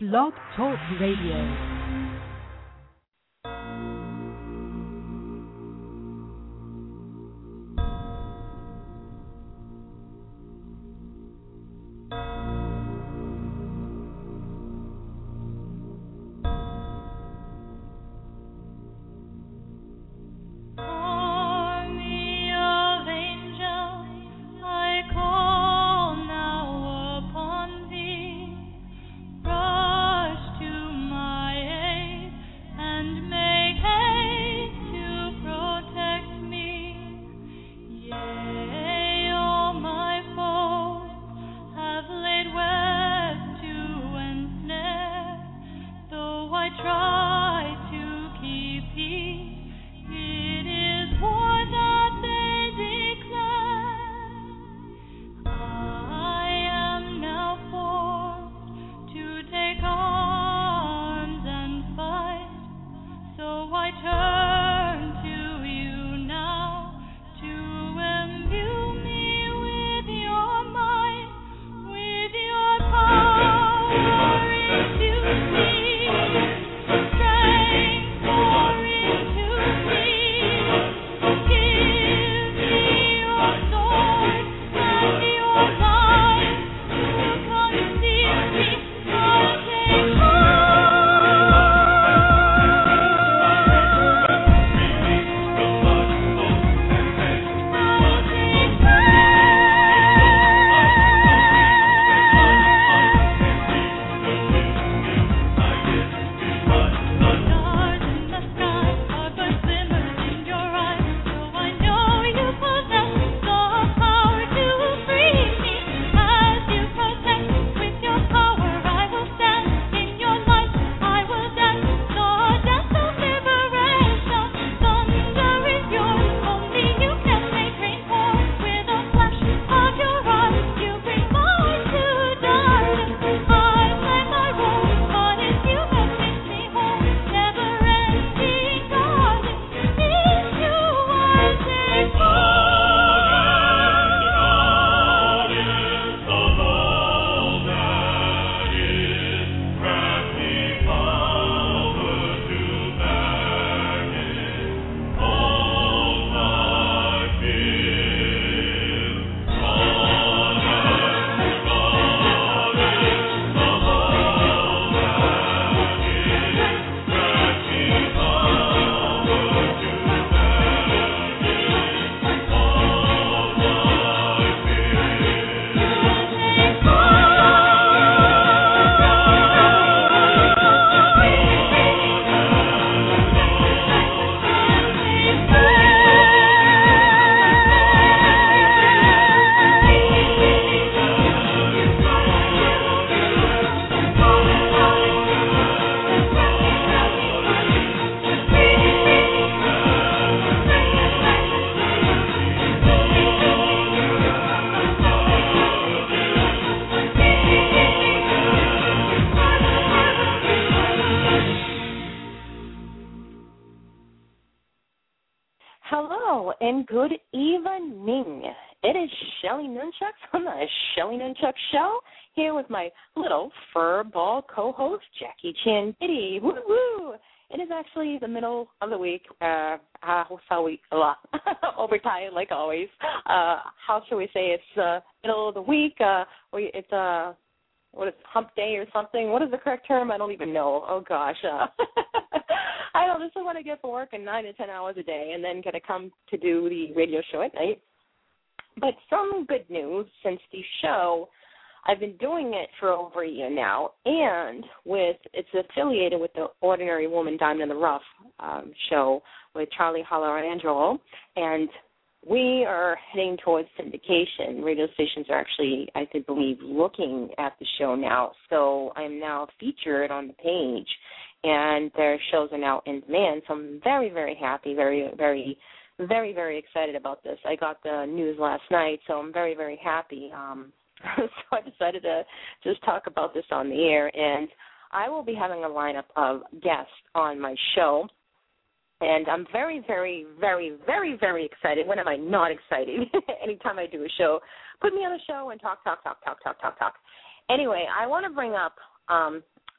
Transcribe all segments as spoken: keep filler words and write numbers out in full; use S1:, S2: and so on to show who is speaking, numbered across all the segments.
S1: Blog Talk Radio.
S2: And good evening. It is Shelly Nunchuck from the Shelly Nunchuck Show, here with my little furball co-host, Jackie Chan Diddy. Woo-woo! It is actually the middle of the week. Uh, how shall we, uh, overtired like always. Uh, how shall we say it's uh, middle of the week? Uh, we, it's uh, what is it, hump day or something? What is the correct term? I don't even know. Oh, gosh. Uh, I don't just want to get to work in nine to ten hours a day and then going to come to do the radio show at night. But some good news, since the show, I've been doing it for over a year now, and with it's affiliated with the Ordinary Woman Diamond in the Rough um, show with Charlie Holler-Angelo, and we are heading towards syndication. Radio stations are actually, I believe, looking at the show now, so I'm now featured on the page, and their shows are now in demand, so I'm very, very happy, very, very, very, very excited about this. I got the news last night, so I'm very, very happy. Um, so I decided to just talk about this on the air, and I will be having a lineup of guests on my show. And I'm very, very, very, very, very excited. When am I not excited? Anytime I do a show, put me on a show and talk, talk, talk, talk, talk, talk, talk. Anyway, I want to bring up um,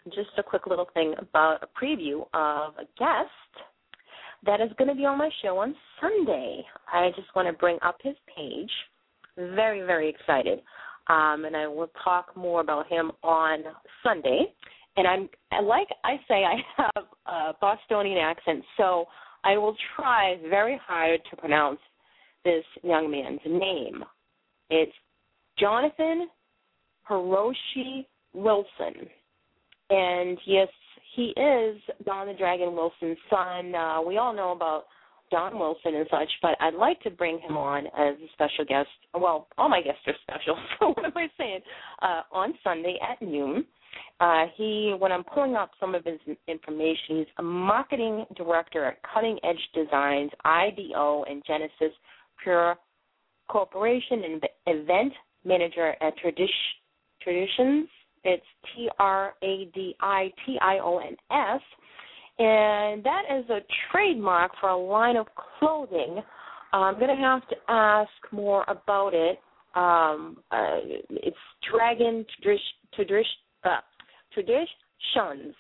S2: just a quick little thing about a preview of a guest that is going to be on my show on Sunday. I just want to bring up his page. Very, very excited. Um, and I will talk more about him on Sunday. And I'm, like I say, I have a Bostonian accent, so I will try very hard to pronounce this young man's name. It's Jonathan Hiroshi Wilson. And, yes, he is Don the Dragon Wilson's son. Uh, we all know about Don Wilson and such, but I'd like to bring him on as a special guest. Well, all my guests are special, so what am I saying? Uh, on Sunday at noon. Uh, he, when I'm pulling up some of his information, he's a marketing director at Cutting Edge Designs, I D O, and Genesis Pure Corporation, and event manager at Tradi- Traditions. It's T R A D I T I O N S, and that is a trademark for a line of clothing. Uh, I'm going to have to ask more about it. Um, uh, it's Dragon Tradition. Uh, Traditions,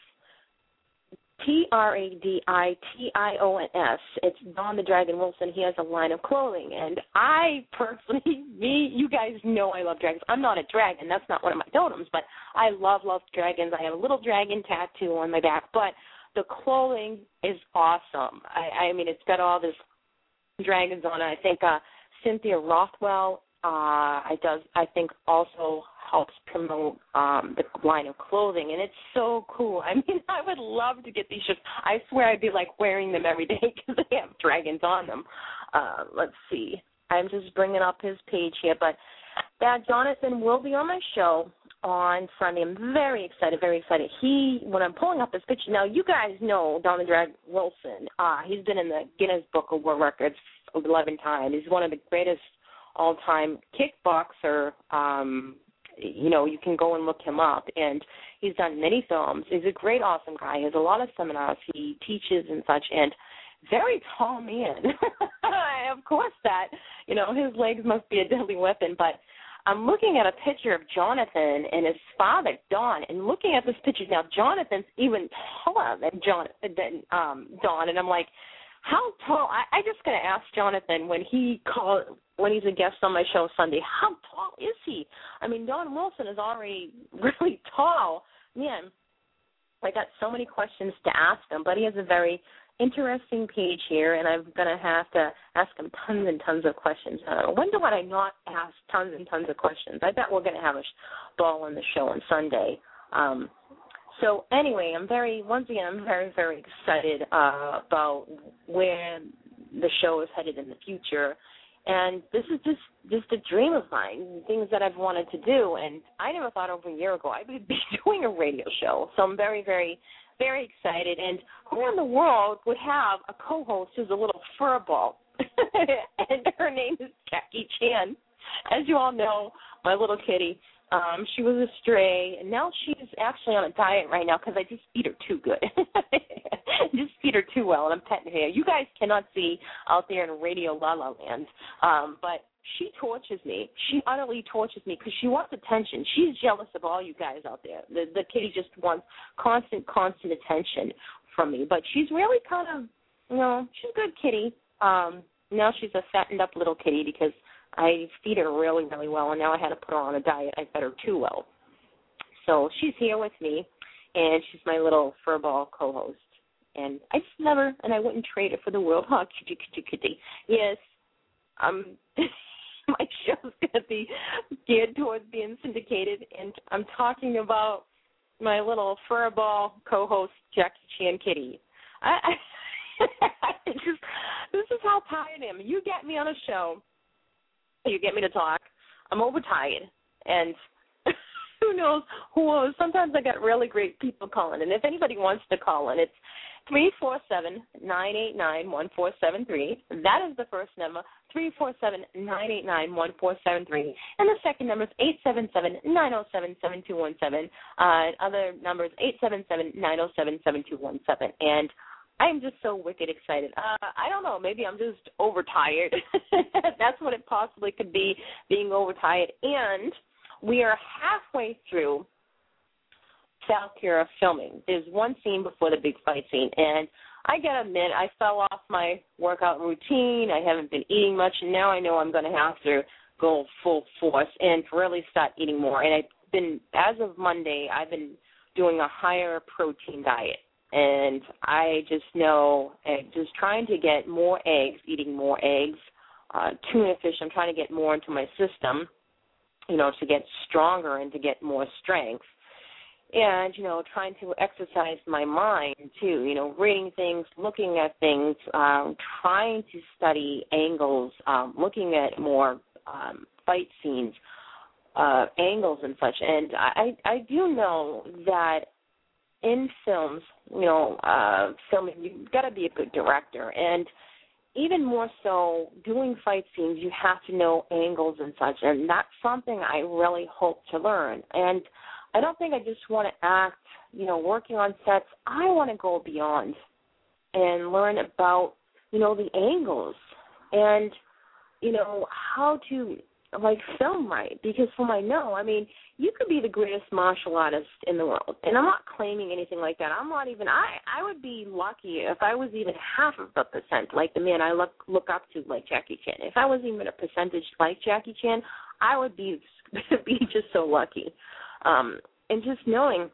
S2: T R A D I T I O N S. It's Don the Dragon Wilson. He has a line of clothing. And I personally, me, you guys know I love dragons. I'm not a dragon. That's not one of my totems, but I love, love dragons. I have a little dragon tattoo on my back. But the clothing is awesome. I, I mean, it's got all this dragons on it. I think uh, Cynthia Rothwell, uh, I does. I think also helps promote um, the line of clothing, and it's so cool. I mean, I would love to get these shirts. I swear I'd be like wearing them every day because they have dragons on them. Uh, let's see. I'm just bringing up his page here, but that Jonathan will be on my show on Sunday. I'm very excited, very excited. He, when I'm pulling up his picture, now you guys know Don the Drag Wilson. Uh, he's been in the Guinness Book of World Records eleven times. He's one of the greatest all-time kickboxer. Um, you know, you can go and look him up, and he's done many films. He's a great, awesome guy. He has a lot of seminars. He teaches and such, and very tall man. Of course that, you know, his legs must be a deadly weapon, but I'm looking at a picture of Jonathan and his father, Don, and looking at this picture now, Jonathan's even taller than, John, than um, Don, and I'm like, how tall? I, I just got to ask Jonathan when he call, when he's a guest on my show Sunday, how tall is he? I mean, Don Wilson is already really tall. Man, I got so many questions to ask him, but he has a very interesting page here, and I'm going to have to ask him tons and tons of questions. Uh, when do I not ask tons and tons of questions? I bet we're going to have a sh- ball on the show on Sunday. Um, so anyway, I'm very, once again, I'm very, very excited uh, about where the show is headed in the future. And this is just, just a dream of mine, things that I've wanted to do. And I never thought over a year ago I would be doing a radio show. So I'm very, very, very excited. And who in the world would have a co-host who's a little furball? And her name is Jackie Chan. As you all know, my little kitty, um, she was a stray, and now she's actually on a diet right now because I just feed her too good. Just feed her too well, and I'm petting her. You guys cannot see out there in Radio La La Land, um, but she tortures me. She utterly tortures me because she wants attention. She's jealous of all you guys out there. The, the kitty just wants constant, constant attention from me. But she's really kind of, you know, she's a good kitty. Um, now she's a fattened up little kitty because I feed her really, really well, and now I had to put her on a diet. I fed her too well. So she's here with me, and she's my little furball co-host. And I just never, and I wouldn't trade it for the world. Oh, kitty, kitty, kitty. Yes, um, my show's going to be geared towards being syndicated, and I'm talking about my little furball co-host, Jackie Chan Kitty. I, I just, this is how tired I am. You get me on a show, you get me to talk, I'm overtired, and who knows who knows. Sometimes I got really great people calling, and if anybody wants to call in, it's three four seven, nine eight nine, one four seven three. That is the first number, three four seven, nine eight nine, one four seven three. And the second number is eight seven seven, nine zero seven, seven two one seven. Uh, other numbers, eight seven seven, nine zero seven, seven two one seven. And I'm just so wicked excited. Uh, I don't know, maybe I'm just overtired. That's what it possibly could be, being overtired. And we are halfway through Valkyria filming. There's one scene before the big fight scene, and I gotta admit, I fell off my workout routine. I haven't been eating much, and now I know I'm going to have to go full force and really start eating more. And I've been, as of Monday, I've been doing a higher protein diet. And I just know, uh, just trying to get more eggs, eating more eggs, uh, tuna fish. I'm trying to get more into my system, you know, to get stronger and to get more strength. And, you know, trying to exercise my mind, too, you know, reading things, looking at things, um, trying to study angles, um, looking at more um, fight scenes, uh, angles and such. And I, I do know that in films, you know, uh, filming, you've got to be a good director. And even more so, doing fight scenes, you have to know angles and such. And that's something I really hope to learn. And I don't think I just want to act, you know, working on sets. I want to go beyond and learn about, you know, the angles and, you know, how to, like, film right. Because from what I know, I mean, you could be the greatest martial artist in the world. And I'm not claiming anything like that. I'm not even, I, I would be lucky if I was even half of the percent, like the man I look, look up to, like Jackie Chan. If I was even a percentage like Jackie Chan, I would be, be just so lucky. Um, and just knowing,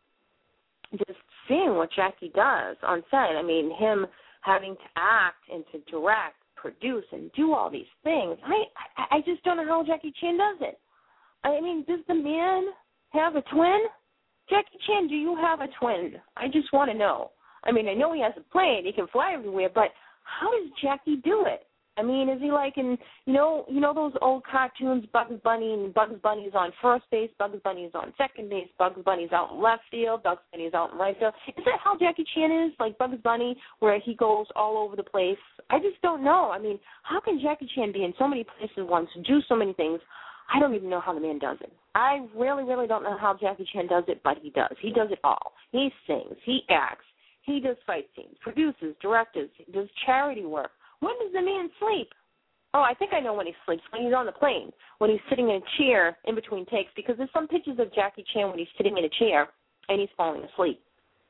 S2: just seeing what Jackie does on set, I mean, him having to act and to direct, produce, and do all these things, I, I just don't know how Jackie Chan does it. I mean, does the man have a twin? Jackie Chan, do you have a twin? I just want to know. I mean, I know he has a plane, he can fly everywhere, but how does Jackie do it? I mean, is he like in, you know, you know those old cartoons, Bugs Bunny, and Bugs Bunny's on first base, Bugs Bunny's on second base, Bugs Bunny's out in left field, Bugs Bunny's out in right field. Is that how Jackie Chan is, like Bugs Bunny, where he goes all over the place? I just don't know. I mean, how can Jackie Chan be in so many places at once, do so many things? I don't even know how the man does it. I really, really don't know how Jackie Chan does it, but he does. He does it all. He sings. He acts. He does fight scenes, produces, directs, does charity work. When does the man sleep? Oh, I think I know when he sleeps, when he's on the plane, when he's sitting in a chair in between takes, because there's some pictures of Jackie Chan when he's sitting in a chair and he's falling asleep.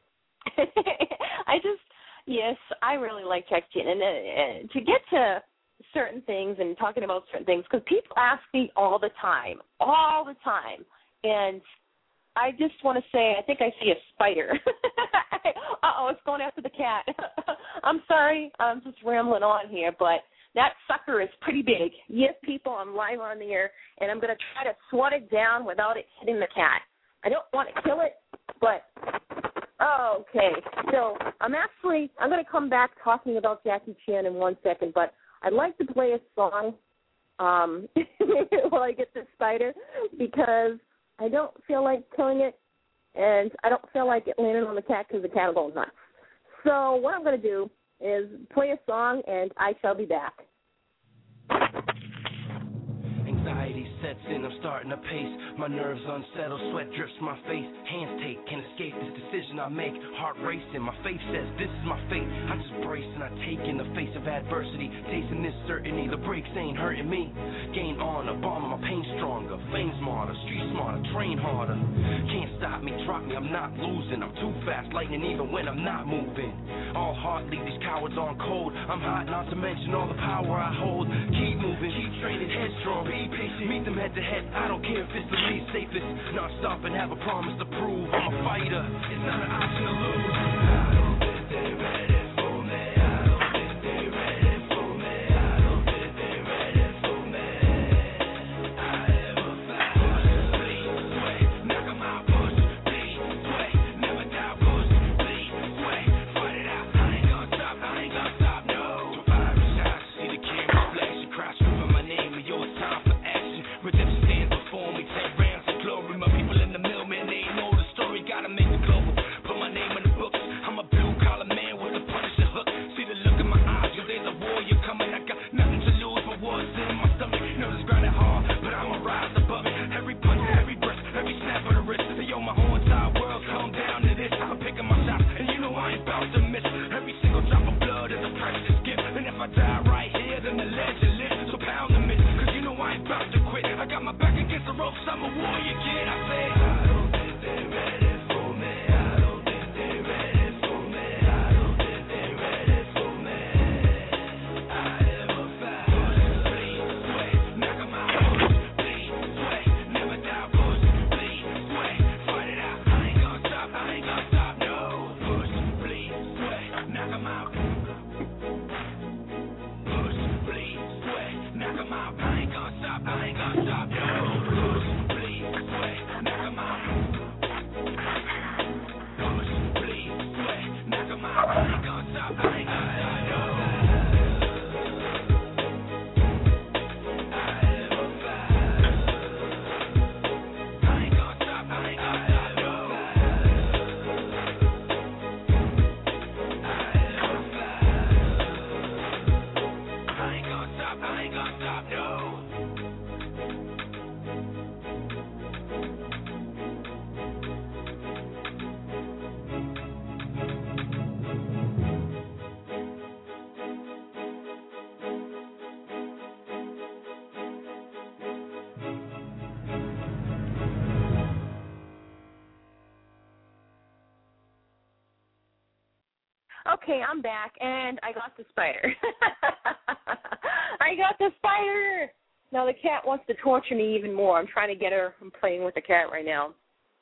S2: I just, yes, I really like Jackie Chan. And uh, to get to certain things and talking about certain things, because people ask me all the time, all the time, and I just want to say, I think I see a spider. Uh-oh, it's going after the cat. I'm sorry, I'm just rambling on here, but that sucker is pretty big. Yes, people, I'm live on the air, and I'm going to try to swat it down without it hitting the cat. I don't want to kill it, but, oh, okay. So I'm actually, I'm going to come back talking about Jackie Chan in one second, but I'd like to play a song um, while I get this spider, because I don't feel like killing it, and I don't feel like it landing on the cat because the cat will go nuts. So what I'm going to do is play a song, and I shall be back.
S3: Anxiety sets in, I'm starting to pace. My nerves unsettled, sweat drips my face. Hands take, can't escape this decision I make. Heart racing, my faith says this is my fate. I just brace and I take in the face of adversity. Tasting this certainty, the breaks ain't hurting me. Gain honor, bomb my pain stronger. Fame smarter, street smarter, train harder. Can't stop me, drop me, I'm not losing. I'm too fast, lightning even when I'm not moving. All heart leave these cowards on cold. I'm hot, not to mention all the power I hold. Keep moving, keep training, headstrong. Be patient, meet them head to head. I don't care if it's the least safest. Not stop and have a promise to prove. I'm a fighter, it's not an option to lose. I don't think they're ready for me. I don't think they're ready for me. I don't think they're ready for me. I am a fighter. Bleed, sweat, knock 'em out, push, bleed, sweat, never doubt, push, bleed, sweat, fight it out. I ain't gonna stop, I ain't gonna stop, no. Fire shots, see the camera flash, you cry, screaming my name, and your time for action. Redemption stands before me, ten rounds of glory. My people in the mill, man, they know the story. Gotta make it global, put my name in the books. I'm a blue collar man with a Punisher hook. See the look in my eyes, yo, there's a warrior coming. I got nothing to lose, but what's in my stomach? You know this grind is hard, but I'ma rise above it. Every punch, every breath, every snap of the wrist. Yo, my whole entire world come down to this. I'm picking my shots, and you know I ain't bound to miss. Every single drop of blood is a precious gift. And if I die right here, then the legend lives. So pound the miss, cause you know I ain't bound to quit. I got my back against the ropes, I'm a warrior kid. I say, I don't think they're ready for me.
S2: Okay, I'm back, and I got the spider. I got the spider. Now the cat wants to torture me even more. I'm trying to get her. I'm playing with the cat right now.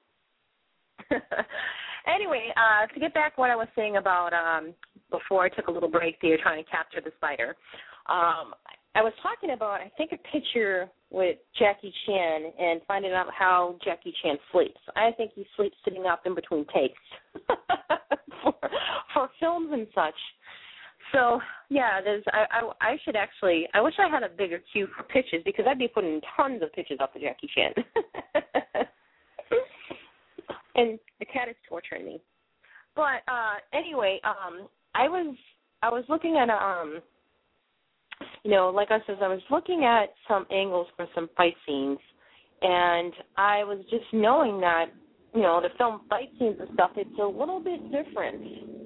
S2: Anyway, uh, to get back what I was saying about um, before I took a little break there trying to capture the spider, um, I was talking about, I think, a picture with Jackie Chan and finding out how Jackie Chan sleeps. I think he sleeps sitting up in between takes for, for films and such. So, yeah, there's. I, I, I should actually, I wish I had a bigger queue for pictures because I'd be putting tons of pictures up of Jackie Chan. And the cat is torturing me. But uh, anyway, um, I was I was looking at a, um, you know, like I said, I was looking at some angles for some fight scenes, and I was just knowing that, you know, the film fight scenes and stuff, it's a little bit different.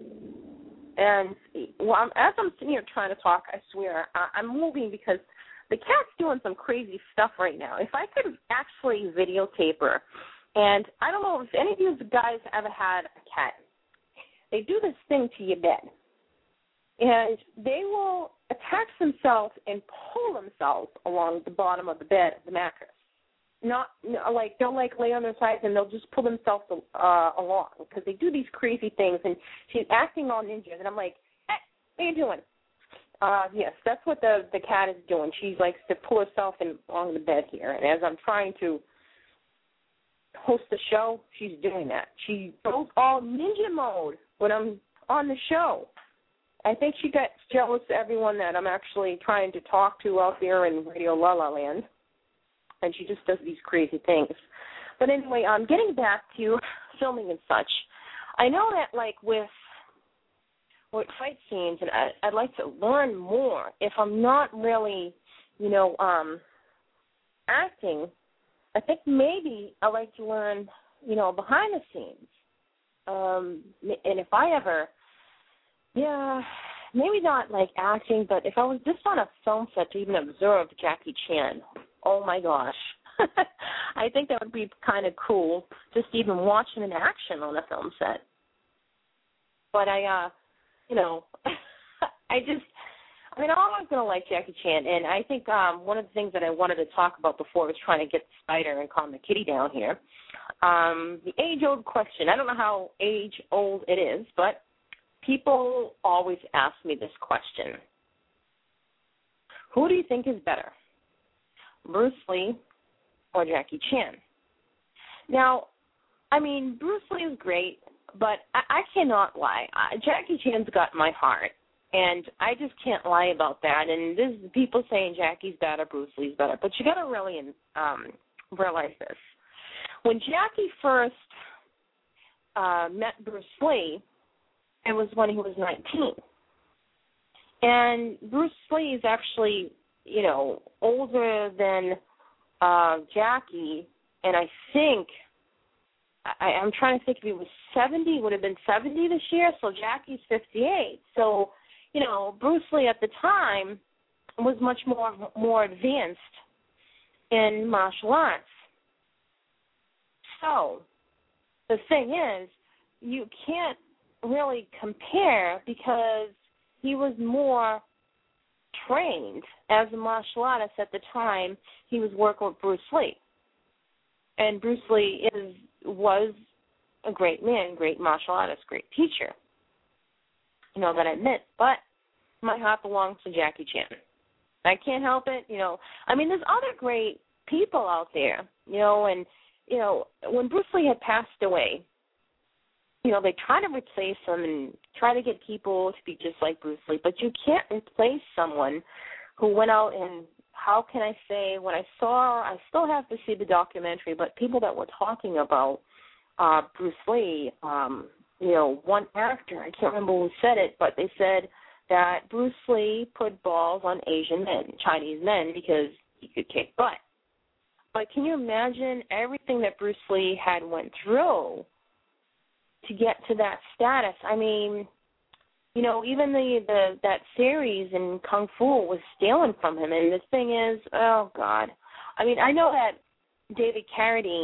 S2: And well, I'm, as I'm sitting here trying to talk, I swear, I, I'm moving because the cat's doing some crazy stuff right now. If I could actually videotape her. And I don't know if any of you guys ever had a cat. They do this thing to your bed. And they will attach themselves and pull themselves along the bottom of the bed, the mattress. Not, no, like, they'll, like, lay on their sides and they'll just pull themselves uh, along because they do these crazy things. And she's acting all ninja. And I'm like, hey, what are you doing? Uh, yes, that's what the, the cat is doing. She likes to pull herself in, along the bed here. And as I'm trying to host the show, she's doing that. She goes all ninja mode when I'm on the show. I think she gets jealous of everyone that I'm actually trying to talk to out there in Radio La La Land, and she just does these crazy things. But anyway, um, getting back to filming and such, I know that, like, with with fight scenes, and I, I'd like to learn more if I'm not really, you know, um, acting. I think maybe I'd like to learn, you know, behind the scenes. Um, and if I ever, yeah, maybe not like acting, but if I was just on a film set to even observe Jackie Chan, oh my gosh. I think that would be kind of cool, just even watching in action on a film set. But I, uh, you know, I just, I mean, I'm always going to like Jackie Chan, and I think um, one of the things that I wanted to talk about before was trying to get the spider and calm the kitty down here. Um, the age-old question. I don't know how age-old it is, but people always ask me this question. Who do you think is better, Bruce Lee or Jackie Chan? Now, I mean, Bruce Lee is great, but I, I cannot lie. Uh, Jackie Chan's got my heart. And I just can't lie about that. And there's people saying Jackie's better, Bruce Lee's better. But you got to really um, realize this. When Jackie first uh, met Bruce Lee, it was when he was nineteen. And Bruce Lee is actually, you know, older than uh, Jackie. And I think, I, I'm trying to think if he was seventy, would have been seventy this year. So Jackie's fifty-eight. So, you know, Bruce Lee at the time was much more more advanced in martial arts. So the thing is, you can't really compare because he was more trained as a martial artist at the time he was working with Bruce Lee. And Bruce Lee is was a great man, great martial artist, great teacher. You know, that I admit, but my heart belongs to Jackie Chan. I can't help it, you know. I mean, there's other great people out there, you know, and, you know, when Bruce Lee had passed away, you know, they try to replace him and try to get people to be just like Bruce Lee, but you can't replace someone who went out and, how can I say, when I saw, I still have to see the documentary, but people that were talking about uh, Bruce Lee, um, you know, one actor, I can't remember who said it, but they said that Bruce Lee put balls on Asian men, Chinese men, because he could kick butt. But can you imagine everything that Bruce Lee had went through to get to that status? I mean, you know, even the, the that series in Kung Fu was stealing from him. And the thing is, oh, God. I mean, I know that David Carradine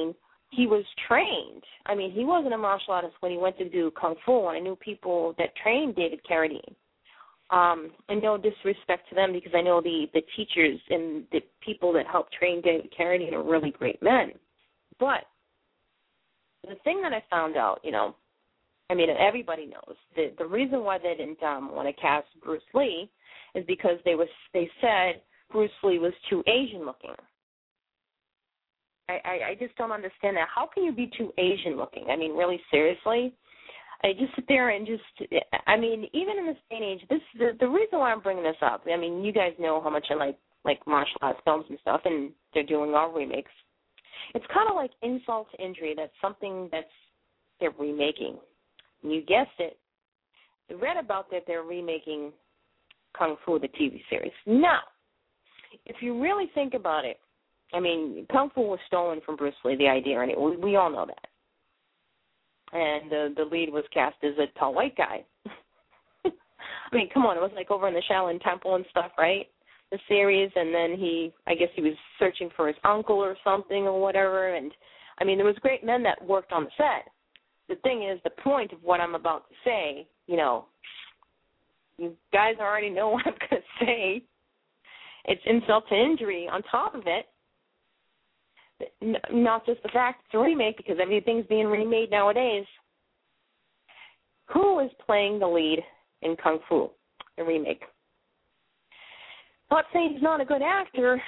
S2: he was trained. I mean, he wasn't a martial artist when he went to do Kung Fu, and I knew people that trained David Carradine. Um, and no disrespect to them, because I know the, the teachers and the people that helped train David Carradine are really great men. But the thing that I found out, you know, I mean, everybody knows, the, the reason why they didn't um, want to cast Bruce Lee is because they was they said Bruce Lee was too Asian-looking. I, I, I just don't understand that. How can you be too Asian-looking? I mean, really, seriously? I just sit there and just, I mean, even in this day and age, this the, the reason why I'm bringing this up, I mean, you guys know how much I like, like martial arts films and stuff, and they're doing all remakes. It's kind of like insult to injury. That's something that's they're remaking. And you guessed it. I read about that they're remaking Kung Fu, the T V series. Now, if you really think about it, I mean, Kung Fu was stolen from Bruce Lee, the idea, and it, we, we all know that. And the the lead was cast as a tall white guy. I mean, come on, it was like over in the Shaolin Temple and stuff, right? The series, and then he, I guess he was searching for his uncle or something or whatever, and, I mean, there was great men that worked on the set. The thing is, the point of what I'm about to say, you know, you guys already know what I'm going to say. It's insult to injury on top of it. Not just the fact it's a remake, because everything's being remade nowadays. Who is playing the lead in Kung Fu, the remake? Not saying he's not a good actor,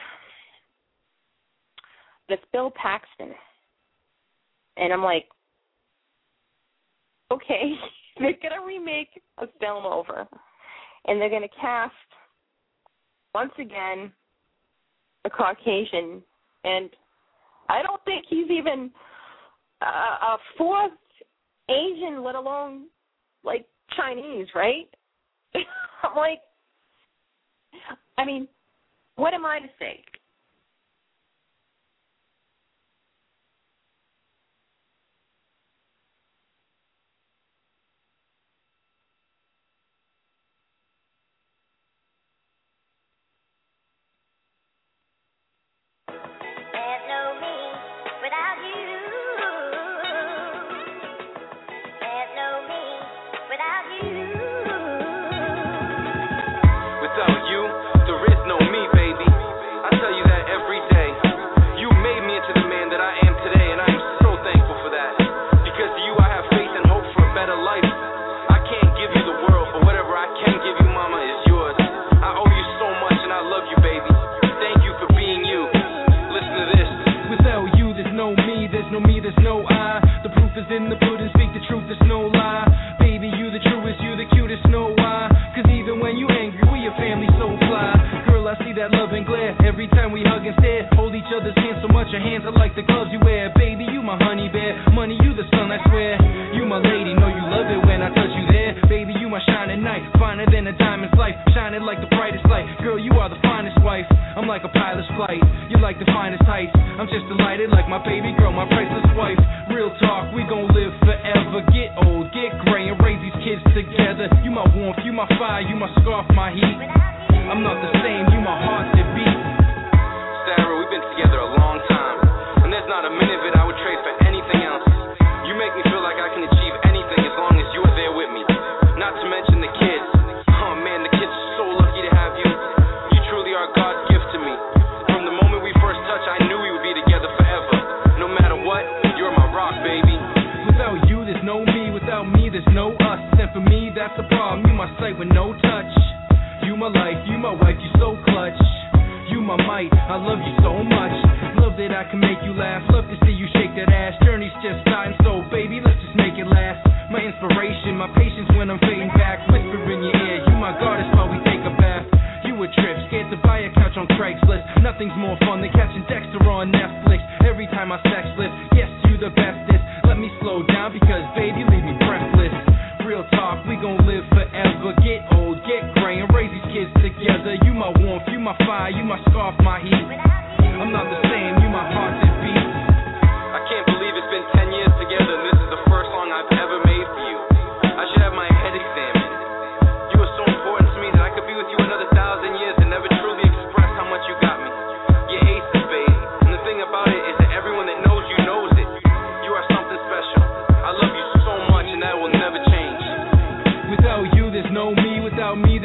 S2: but it's Bill Paxton. And I'm like, okay, they're going to remake a film over, and they're going to cast, once again, a Caucasian, and I don't think he's even uh, a fourth Asian, let alone, like, Chinese, right? I'm like, I mean, what am I to say?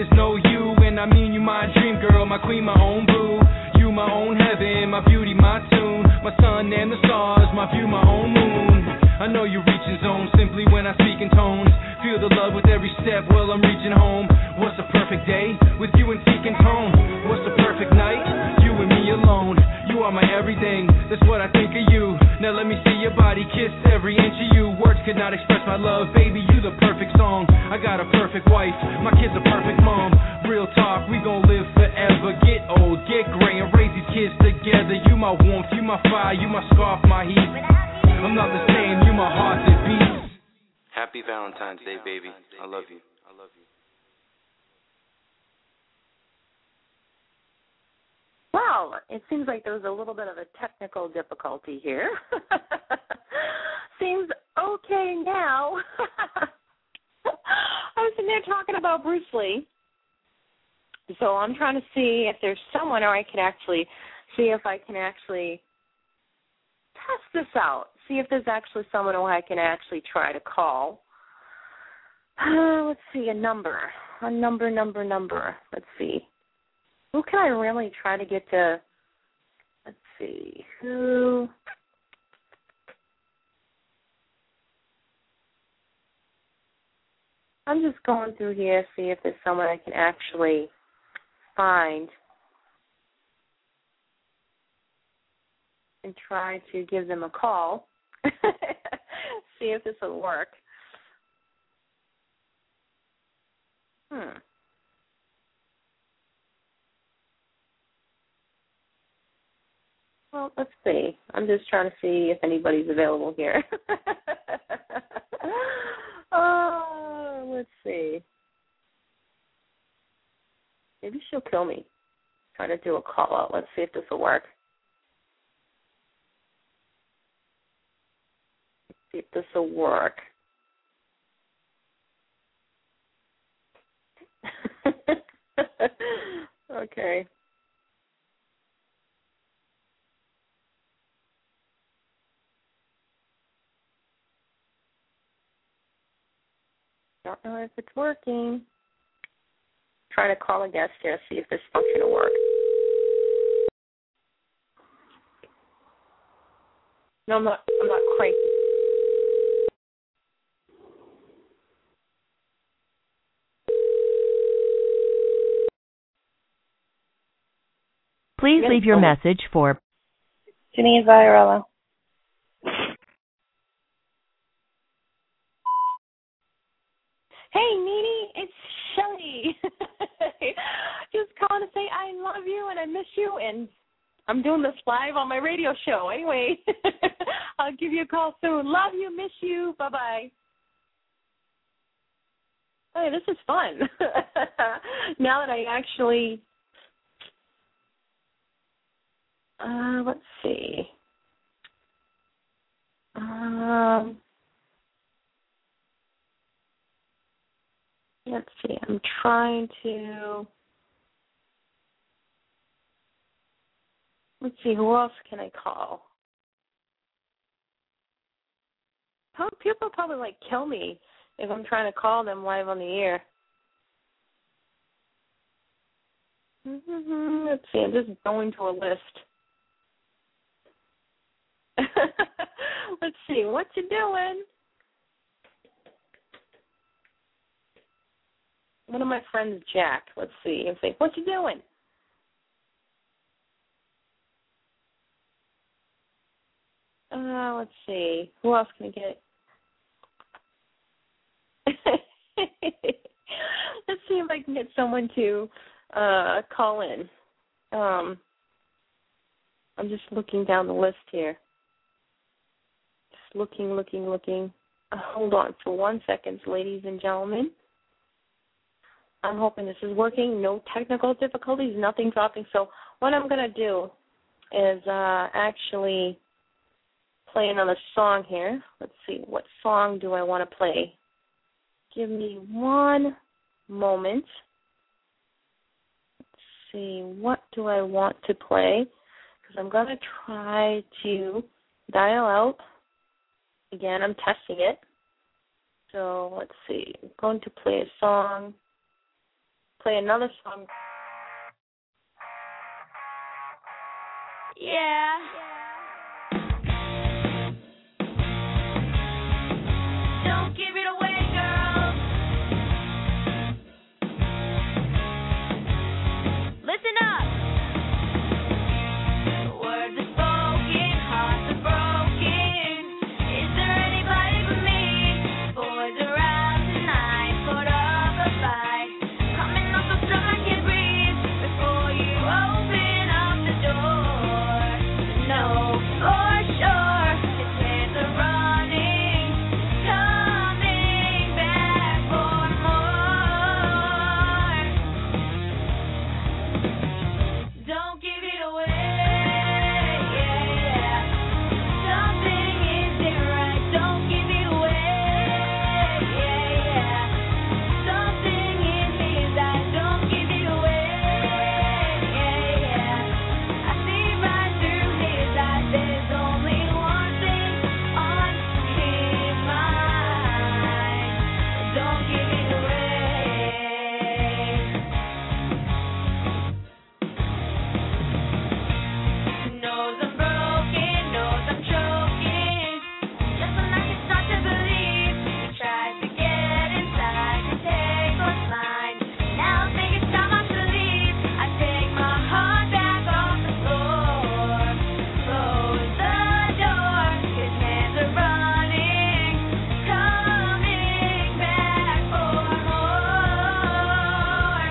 S3: there's no you, and I mean you my dream girl, my queen, my own boo. You my own heaven, my beauty, my tune, my sun and the stars, my view, my own moon. I know you reaching zone simply when I speak in tones. Feel the love with every step, well I'm reaching home. What's a perfect day? With you and Teak and Tone. What's a perfect night? You and me alone. You are my everything, that's what I think of you. Now let me see your body, kiss every inch of you. Words could not express my love, baby, you the perfect song. I got a perfect wife, my kid's a perfect mom. Real talk, we gon' live forever. Get old, get gray, and raise these kids together. You my warmth, you my fire, you my scarf, my heat. I'm not the same, you my heart that beats. Happy Valentine's Day, baby. I love you. I love you.
S2: Well, it seems like there was a little bit of a technical difficulty here. Seems okay now. I was sitting there talking about Bruce Lee. So I'm trying to see if there's someone, or I could actually see if I can actually test this out. See if there's actually someone who I can actually try to call. Uh, let's see, a number. A number, number, number. Let's see. Who can I really try to get to? Let's see. Who? I'm just going through here, see if there's someone I can actually find and try to give them a call. See if this will work. Hmm. Well, let's see. I'm just trying to see if anybody's available here. Oh, let's see. Maybe she'll kill me. Trying to do a call out. Let's see if this will work. Let's see if this will work. Okay. Don't know if it's working. Trying to call a guest here, see if this function will work. No, I'm not. I'm not cranky.
S1: Please leave your message for
S2: Janine Viarella. Hey, Nene, it's Shelly. Just calling to say I love you and I miss you, and I'm doing this live on my radio show. Anyway, I'll give you a call soon. Love you, miss you. Bye-bye. Hey, this is fun. Now that I actually, uh, let's see. Um, let's see. I'm trying to. Let's see. Who else can I call? How people probably like kill me if I'm trying to call them live on the air. Mm-hmm. Let's see. I'm just going to a list. Let's see. What you doing? One of my friends, Jack. Let's see. And say, what you doing? Uh, let's see. Who else can I get? Let's see if I can get someone to uh, call in. Um, I'm just looking down the list here. Just looking, looking, looking. Uh, hold on for one second, ladies and gentlemen. I'm hoping this is working. No technical difficulties, nothing dropping. So what I'm going to do is uh, actually play another song here. Let's see. What song do I want to play? Give me one moment. Let's see. What do I want to play? Because I'm going to try to dial out. Again, I'm testing it. So let's see. I'm going to play a song play another song.
S4: Yeah. Don't give it away, girls. Listen up. Words are spoken, hearts are broken. Is there anybody but me? Boys are out tonight, put up a fight. Coming off so strong I can't breathe before you open up the door. No, for sure, his hands are running, coming back for more. Don't give it away, yeah, yeah. Something isn't right, don't give it away, yeah, yeah. Something in his eyes, don't give it away, yeah, yeah. I see right through his eyes, there's only one thing on his mind. Don't give it away. Knows I'm broken, knows I'm choking. Just when I can start to believe, he tries to get inside and take what's mine. Now I think it's time I should leave. I take my heart back off the floor. Close the door, his hands are running, coming back for more.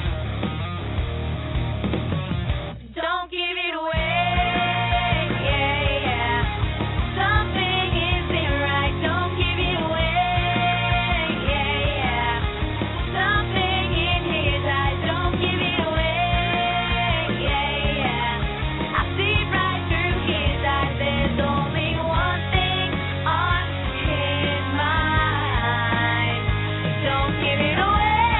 S4: Don't give it away, yeah, yeah. Something isn't right, don't give it away, yeah, yeah. Something in his eyes, don't give it away, yeah, yeah. I see right through his eyes, there's only one thing on his mind. Don't give it away.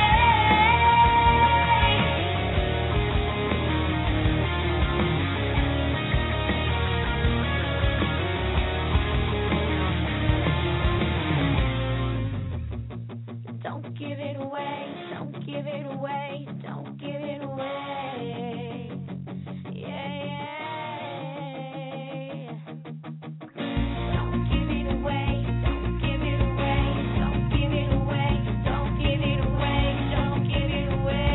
S4: Don't give it away, don't give it away, don't give it away. Yeah, yeah. Don't give it away, don't give it away, don't give it away, don't give it away, don't give it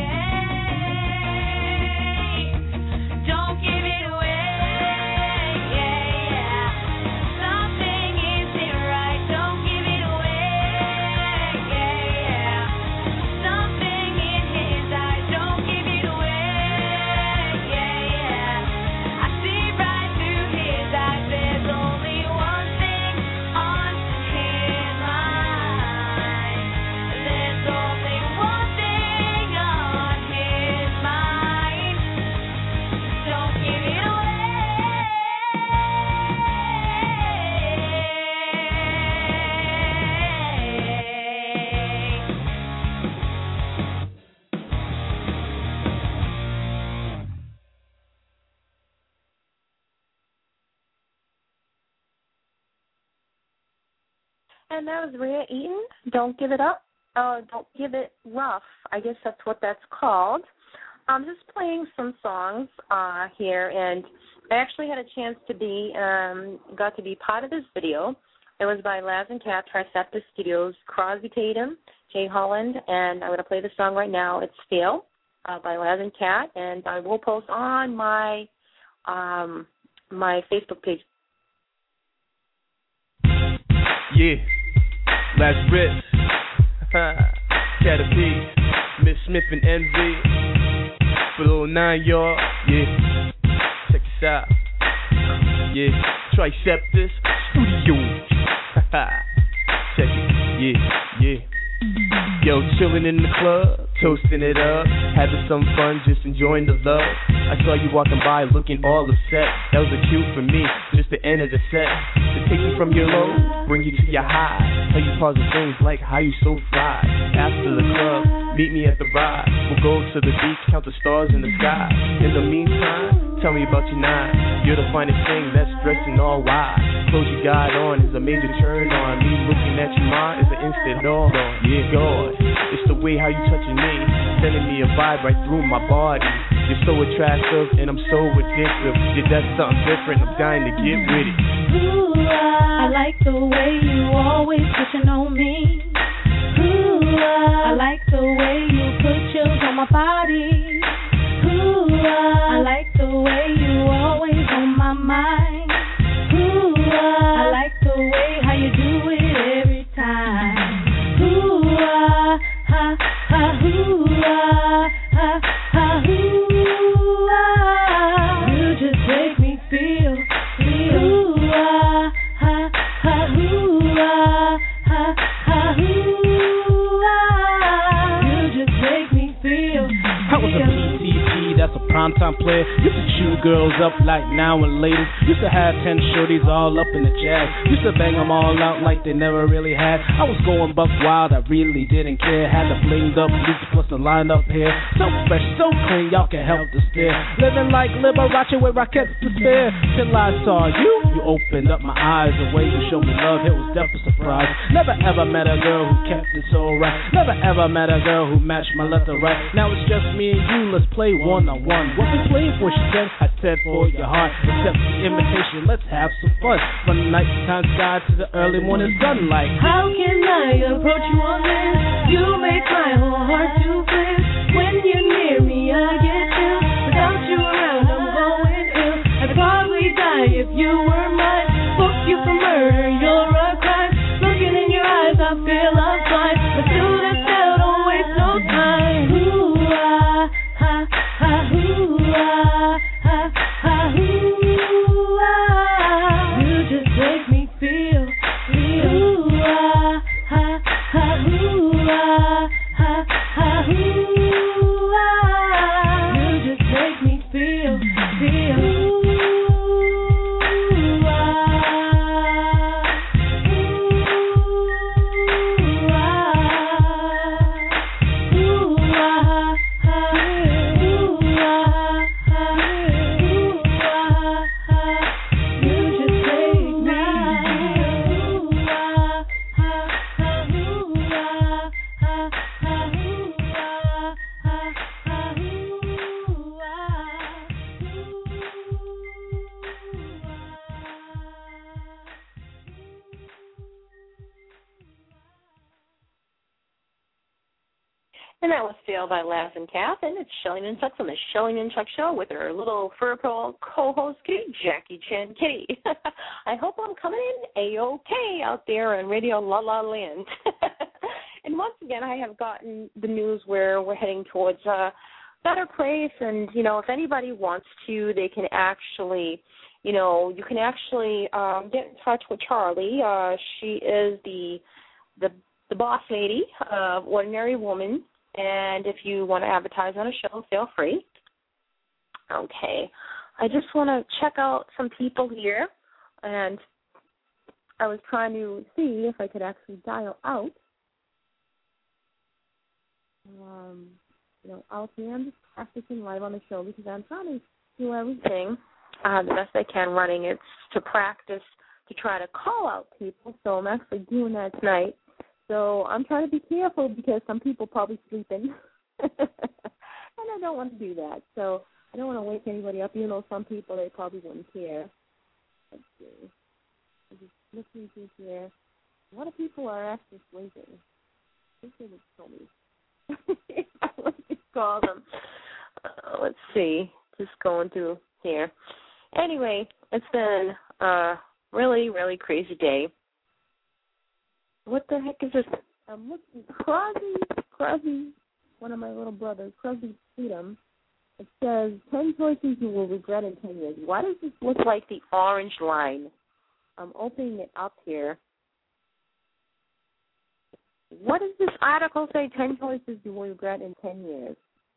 S4: away. Don't give it away, yeah, yeah. Something isn't right, don't give it away, yeah, yeah. Something in his eyes, don't give it away, yeah, yeah. I see right through his eyes, there's only one thing on his mind. There's only one thing on his mind. Don't give it away.
S2: And that was Rhea Eaton. Don't give it up. Uh, don't give it rough. I guess that's what that's called. I'm just playing some songs uh, here, and I actually had a chance to be, um, got to be part of this video. It was by Laz and Cat, Tricepta Studios, Crosby Tatum, Jay Holland, and I'm going to play the song right now. It's Stale uh, by Laz and Cat, and I will post on my um, my Facebook page.
S3: Yeah, Lazarus, Caterpie, Miss Smith and Envy, for little nine y'all, yeah, check this out, yeah, Triceptus Studios, check it, yeah, yeah. Yo, chillin' in the club, toasting it up, having some fun, just enjoying the love. I saw you walking by looking all upset. That was a cue for me, just the end of the set. To take you from your low, bring you to your high. Tell you positive things like how you so fly. After the club, meet me at the ride. We'll go to the beach, count the stars in the sky. In the meantime, tell me about your nine. You're the finest thing that's dressed in all white. Clothes you got on is a major turn on. Me looking at your mind is an instant all on. Yeah, God.
S5: It's the way how you touching me, sending me a vibe right through my body. You're so attractive and I'm so addictive. You done something different, I'm dying to get with it.
S4: Ooh, I like the way you always pushing on me. Ooh, I like the way you put chills on my body. Ooh, I like the way you always on my mind. Ooh, I like the way how you do it every time. Ooh, ah, ha, ha, ooh, ah, ha, ha, ooh, ah. You just make me feel, feel. Ooh, ah, ha, ha, ooh, ah, ha, ha, ooh, ah. You just make me feel.
S5: I was a P T P, that's a primetime player. Used to chew girls up like now and later. Used to have ten shorties all up in the jazz. Used to bang them all out like they never really had. I was going buck wild, I really didn't care. Had the blinged up loops plus the lined up hair. So fresh, so clean, y'all can help to stare. Living like Liberace with rockets to spare. Till I saw you, you opened up my eyes. The way you showed me love, it was definitely a surprise. Never ever met a girl who kept it so right. Never ever met a girl who matched my left or right. Now it's just me and you, let's play one on one. What we playing for, she said, I said for your heart. Accept the invitation, let's have some fun. From the nighttime sky to the early morning sun. Like,
S4: how can I approach you on this? You make my whole heart to flip. When you're near me, I get chill. Without you around, I'm going ill. I'd probably die if you were mine. Book you for murder, you're a crime. Looking in your eyes, I feel I'm fine. But do the hell, don't waste no time. Ooh, ah, ha, ha, ooh, ah, ha, ha, ooh, ah. You just make me feel, feel. Ooh, ah, ha, ha, ooh, ah, ha, ha, ooh, ah. You just make me feel, feel. Ooh, ah, ooh, ah, ooh, ah, ha, ooh, ah, ha, ooh, ah, ha. You just make me feel. Ooh, ah, ha, ha, ooh, ah, ha, ha, ooh, ah, ha, ha, ooh,
S2: And that was Fail by Laz and Kath, and it's Shelly Nunchuck from the Shelly Nunchuck Show with her little fur pearl co-host Kitty, Jackie Chan Kitty. I hope I'm coming in A-OK out there on Radio La La Land. And once again, I have gotten the news where we're heading towards a better place, and, you know, if anybody wants to, they can actually, you know, you can actually um, get in touch with Charlie. Uh, she is the, the, the boss lady of Ordinary Woman. And if you want to advertise on a show, feel free. Okay. I just want to check out some people here. And I was trying to see if I could actually dial out. Um, you know, out here, I'm just practicing live on the show because I'm trying to do everything uh, the best I can running. It's to practice to try to call out people. So I'm actually doing that tonight. So I'm trying to be careful because some people probably sleeping, and I don't want to do that. So I don't want to wake anybody up. You know, some people, they probably wouldn't care. Let's see. I'm just looking through here. A lot of people are actually sleeping. I think they would tell me. I would just call them. Uh, let's see. Just going through here. Anyway, it's been a really, really crazy day. What the heck is this? I'm looking. Crosby, Crosby, one of my little brothers, Crosby Freedom. It says, ten choices you will regret in ten years. Why does this look like the orange line? I'm opening it up here. What does this article say, ten choices you will regret in ten years?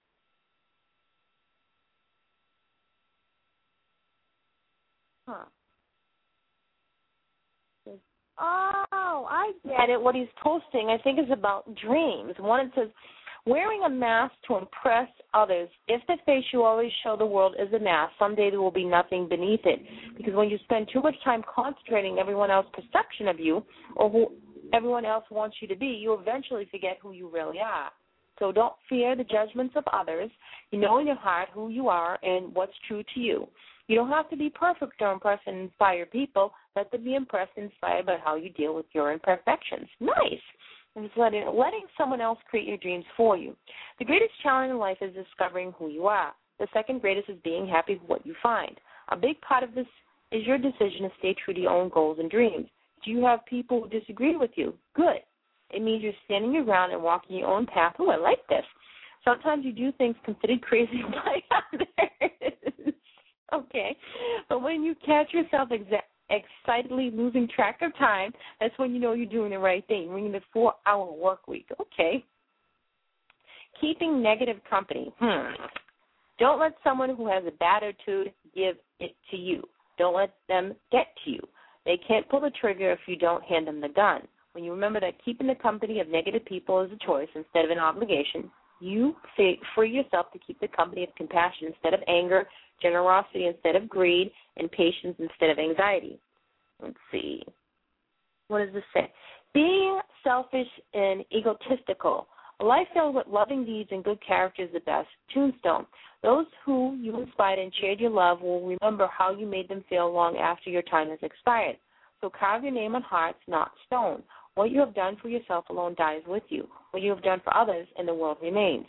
S2: Huh. Oh, I get it. What he's posting, I think, is about dreams. One, it says, wearing a mask to impress others. If the face you always show the world is a mask, someday there will be nothing beneath it. Because when you spend too much time concentrating everyone else's perception of you or who everyone else wants you to be, you eventually forget who you really are. So don't fear the judgments of others. You know in your heart who you are and what's true to you. You don't have to be perfect to impress and inspire people. Let them be impressed and inspired by how you deal with your imperfections. Nice. And just letting, letting someone else create your dreams for you. The greatest challenge in life is discovering who you are. The second greatest is being happy with what you find. A big part of this is your decision to stay true to your own goals and dreams. Do you have people who disagree with you? Good. It means you're standing your ground and walking your own path. Oh, I like this. Sometimes you do things considered crazy by others. Okay. But when you catch yourself exa- excitedly losing track of time, that's when you know you're doing the right thing. Ringing the four-hour work week. Okay. Keeping negative company. Hmm. Don't let someone who has a bad attitude give it to you. Don't let them get to you. They can't pull the trigger if you don't hand them the gun. When you remember that keeping the company of negative people is a choice instead of an obligation, you free yourself to keep the company of compassion instead of anger, generosity instead of greed, and patience instead of anxiety. Let's see. What does this say? Being selfish and egotistical. A life filled with loving deeds and good character is the best. Tombstone. Those who you inspired and shared your love will remember how you made them feel long after your time has expired. So carve your name on hearts, not stone. What you have done for yourself alone dies with you. What you have done for others and the world remains.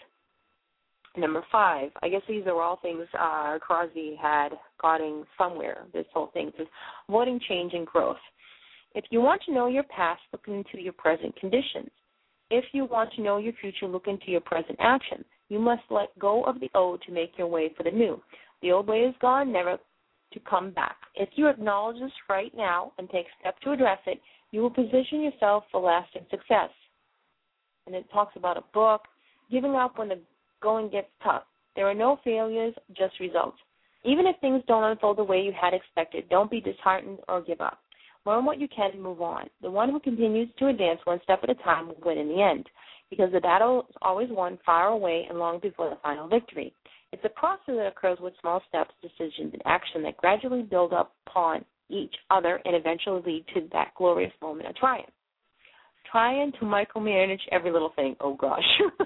S2: Number five, I guess these are all things uh, Crosby had gotten somewhere, this whole thing. It says, avoiding change and growth. If you want to know your past, look into your present conditions. If you want to know your future, look into your present action. You must let go of the old to make your way for the new. The old way is gone, never to come back. If you acknowledge this right now and take steps to address it, you will position yourself for lasting success. And it talks about a book, giving up when the going gets tough. There are no failures, just results. Even if things don't unfold the way you had expected, don't be disheartened or give up. Learn what you can and move on. The one who continues to advance one step at a time will win in the end, because the battle is always won far away and long before the final victory. It's a process that occurs with small steps, decisions, and action that gradually build up upon each other and eventually lead to that glorious moment of triumph. Trying to micromanage every little thing. Oh, gosh.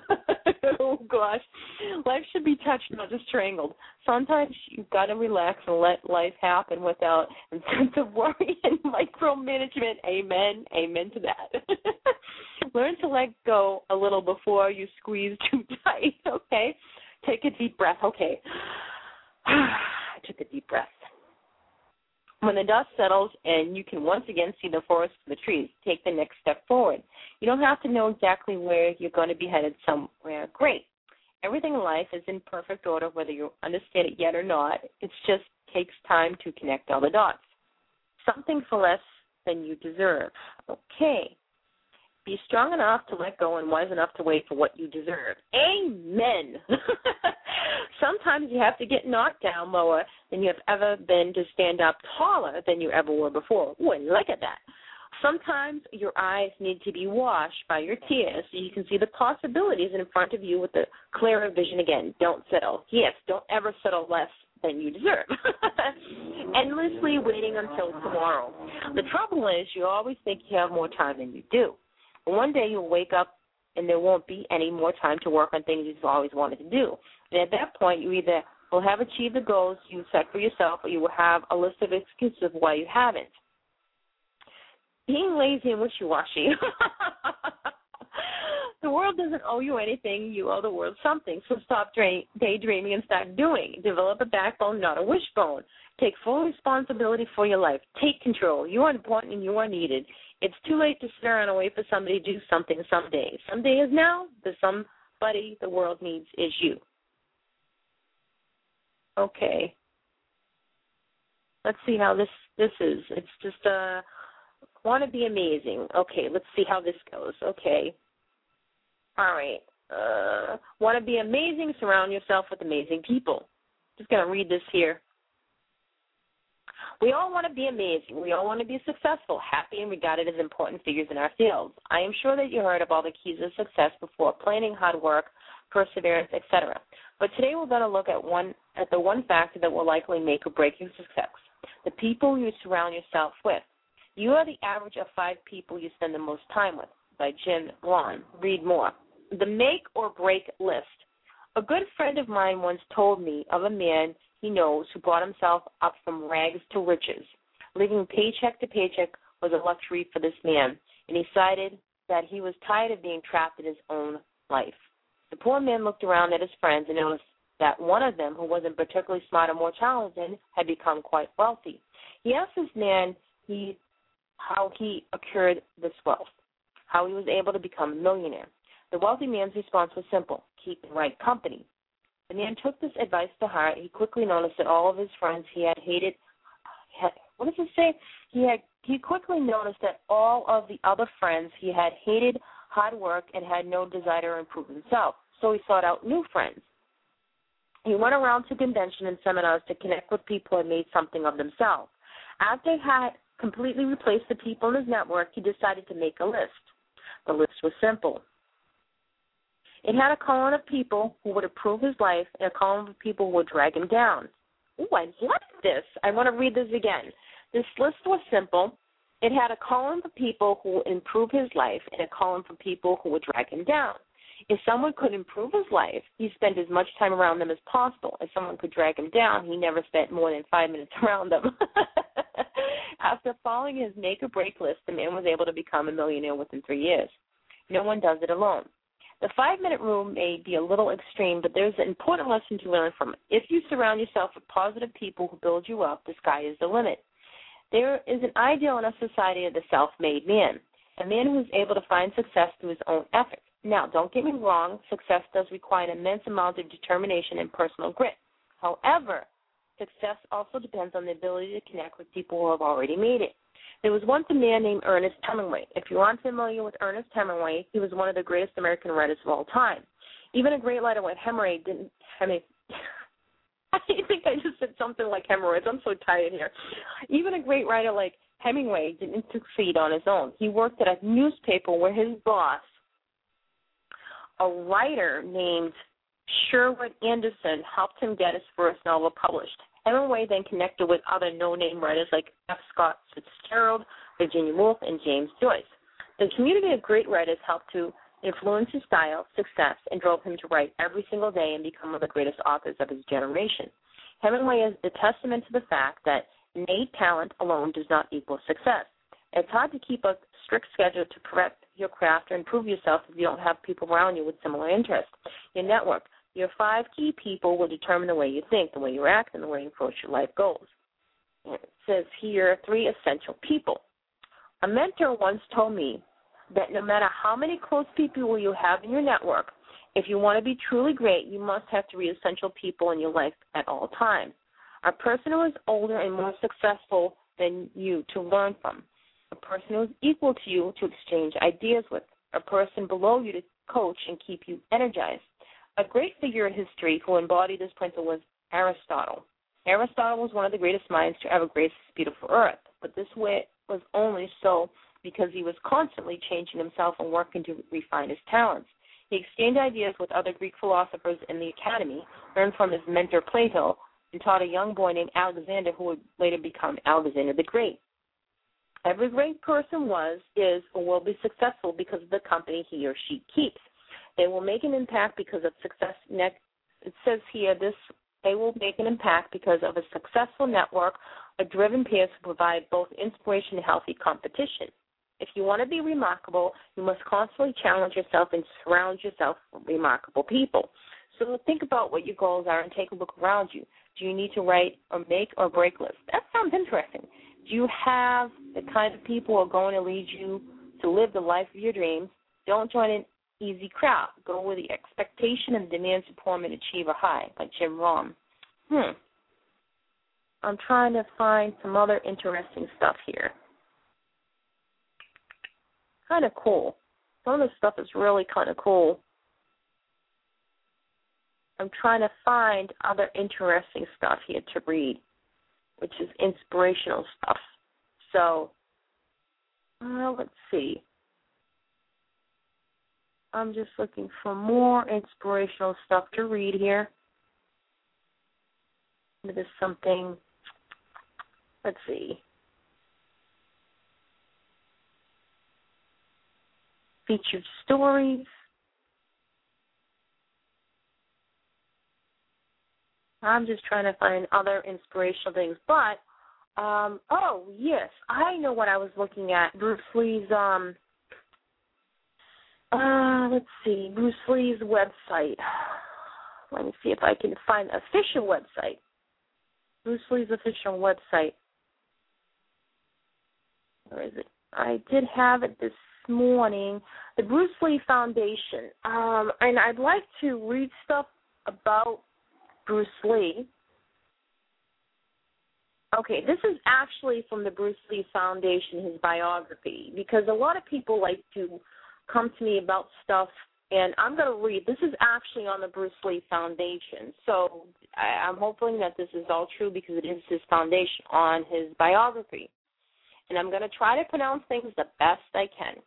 S2: Oh, gosh. Life should be touched, not just strangled. Sometimes you've got to relax and let life happen without a sense of worry and micromanagement. Amen. Amen to that. Learn to let go a little before you squeeze too tight, okay? Take a deep breath. Okay. I took a deep breath. When the dust settles and you can once again see the forest for the trees, take the next step forward. You don't have to know exactly where you're going to be headed somewhere great. Everything in life is in perfect order, whether you understand it yet or not. It just takes time to connect all the dots. Something for less than you deserve. Okay. Be strong enough to let go and wise enough to wait for what you deserve. Amen. Sometimes you have to get knocked down lower than you have ever been to stand up taller than you ever were before. Ooh, I like it that. Sometimes your eyes need to be washed by your tears so you can see the possibilities in front of you with a clearer vision again. Don't settle. Yes, don't ever settle less than you deserve. Endlessly waiting until tomorrow. The trouble is you always think you have more time than you do. One day you'll wake up and there won't be any more time to work on things you've always wanted to do. And at that point, you either will have achieved the goals you set for yourself or you will have a list of excuses of why you haven't. Being lazy and wishy-washy. The world doesn't owe you anything. You owe the world something. So stop daydreaming and start doing. Develop a backbone, not a wishbone. Take full responsibility for your life. Take control. You are important and you are needed. It's too late to sit around and wait for somebody to do something someday. Someday is now. The somebody the world needs is you. Okay. Let's see how this, this is. It's just, uh, want to be amazing. Okay, let's see how this goes. Okay. All right. Uh, want to be amazing, surround yourself with amazing people. Just going to read this here. We all want to be amazing. We all want to be successful, happy, and regarded as important figures in our fields. I am sure that you heard of all the keys of success before: planning, hard work, perseverance, et cetera. But today we're going to look at one at the one factor that will likely make or break your success: the people you surround yourself with. You are the average of five people you spend the most time with, by Jim Rohn. Read more. The make or break list. A good friend of mine once told me of a man he knows who brought himself up from rags to riches. Living paycheck to paycheck was a luxury for this man, and he decided that he was tired of being trapped in his own life. The poor man looked around at his friends and noticed that one of them, who wasn't particularly smart or more talented, had become quite wealthy. He asked this man he, how he acquired this wealth, how he was able to become a millionaire. The wealthy man's response was simple: keep the right company. The man took this advice to heart. He quickly noticed that all of his friends he had hated, had, what does it say? He had he quickly noticed that all of the other friends he had hated hard work and had no desire to improve himself. So he sought out new friends. He went around to conventions and seminars to connect with people who had made something of themselves. After he had completely replaced the people in his network, he decided to make a list. The list was simple. It had a column of people who would improve his life and a column of people who would drag him down. Ooh, I like this. I want to read this again. This list was simple. It had a column for people who would improve his life and a column for people who would drag him down. If someone could improve his life, he spent as much time around them as possible. If someone could drag him down, he never spent more than five minutes around them. After following his make or break list, the man was able to become a millionaire within three years. No one does it alone. The five-minute rule may be a little extreme, but there's an important lesson to learn from it. If you surround yourself with positive people who build you up, the sky is the limit. There is an ideal in a society of the self-made man, a man who is able to find success through his own efforts. Now, don't get me wrong, success does require an immense amount of determination and personal grit. However, success also depends on the ability to connect with people who have already made it. There was once a man named Ernest Hemingway. If you aren't familiar with Ernest Hemingway, he was one of the greatest American writers of all time. Even a great writer like Hemingway didn't, I mean, I think I just said something like hemorrhoids. I'm so tired here. Even a great writer like Hemingway didn't succeed on his own. He worked at a newspaper where his boss, a writer named Sherwood Anderson, helped him get his first novel published. Hemingway then connected with other no-name writers like F. Scott Fitzgerald, Virginia Woolf, and James Joyce. The community of great writers helped to influence his style, success, and drove him to write every single day and become one of the greatest authors of his generation. Hemingway is a testament to the fact that innate talent alone does not equal success. It's hard to keep a strict schedule to correct your craft or improve yourself if you don't have people around you with similar interests. Your network. Your five key people will determine the way you think, the way you act, and the way you approach your life goals. It says here, three essential people. A mentor once told me that no matter how many close people you have in your network, if you want to be truly great, you must have three essential people in your life at all times. A person who is older and more successful than you to learn from. A person who is equal to you to exchange ideas with. A person below you to coach and keep you energized. A great figure in history who embodied this principle was Aristotle. Aristotle was one of the greatest minds to ever grace this beautiful earth, but this way was only so because he was constantly changing himself and working to refine his talents. He exchanged ideas with other Greek philosophers in the academy, learned from his mentor Plato, and taught a young boy named Alexander who would later become Alexander the Great. Every great person was, is, or will be successful because of the company he or she keeps. They will make an impact because of success. It says here this they will make an impact because of a successful network, a driven peers who provide both inspiration and healthy competition. If you want to be remarkable, you must constantly challenge yourself and surround yourself with remarkable people. So think about what your goals are and take a look around you. Do you need to write or make or break lists? That sounds interesting. Do you have the kind of people who are going to lead you to live the life of your dreams? Don't join an easy crowd. Go where the expectation and demands of perform and achieve are high, like Jim Rohn. Hmm. I'm trying to find some other interesting stuff here. Kind of cool. Some of this stuff is really kind of cool. I'm trying to find other interesting stuff here to read, which is inspirational stuff. So, uh, let's see. I'm just looking for more inspirational stuff to read here. There's something, let's see. featured stories. I'm just trying to find other inspirational things. But, um, oh, yes, I know what I was looking at. Bruce Lee's, um, uh, let's see, Bruce Lee's website. Let me see if I can find the official website. Bruce Lee's official website. Where is it? I did have it this morning. The Bruce Lee Foundation. Um, and I'd like to read stuff about Bruce Lee. Okay, this is actually from the Bruce Lee Foundation, his biography, because a lot of people like to come to me about stuff, and I'm going to read. This is actually on the Bruce Lee Foundation, so I, I'm hoping that this is all true because it is his foundation on his biography. And I'm going to try to pronounce things the best I can.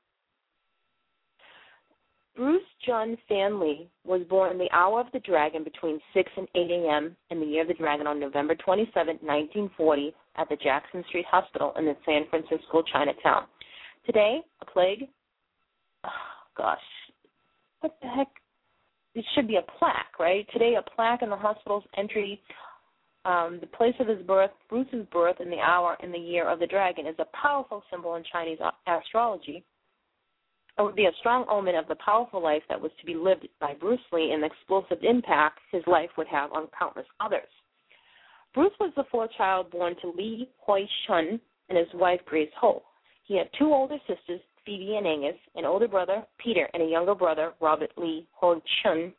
S2: Bruce Jun Fan Lee was born in the hour of the dragon between six and eight a.m. in the year of the dragon on November twenty-seventh, nineteen forty, at the Jackson Street Hospital in the San Francisco Chinatown. Today, a plague, oh, gosh, what the heck? It should be a plaque, right? Today, a plaque in the hospital's entry, um, the place of his birth, Bruce's birth in the hour in the year of the dragon, is a powerful symbol in Chinese astrology. It would be a strong omen of the powerful life that was to be lived by Bruce Lee and the explosive impact his life would have on countless others. Bruce was the fourth child born to Li Hoi Shun and his wife Grace Ho. He had two older sisters, Phoebe and Angus, an older brother, Peter, and a younger brother, Robert Li Hoi Shun.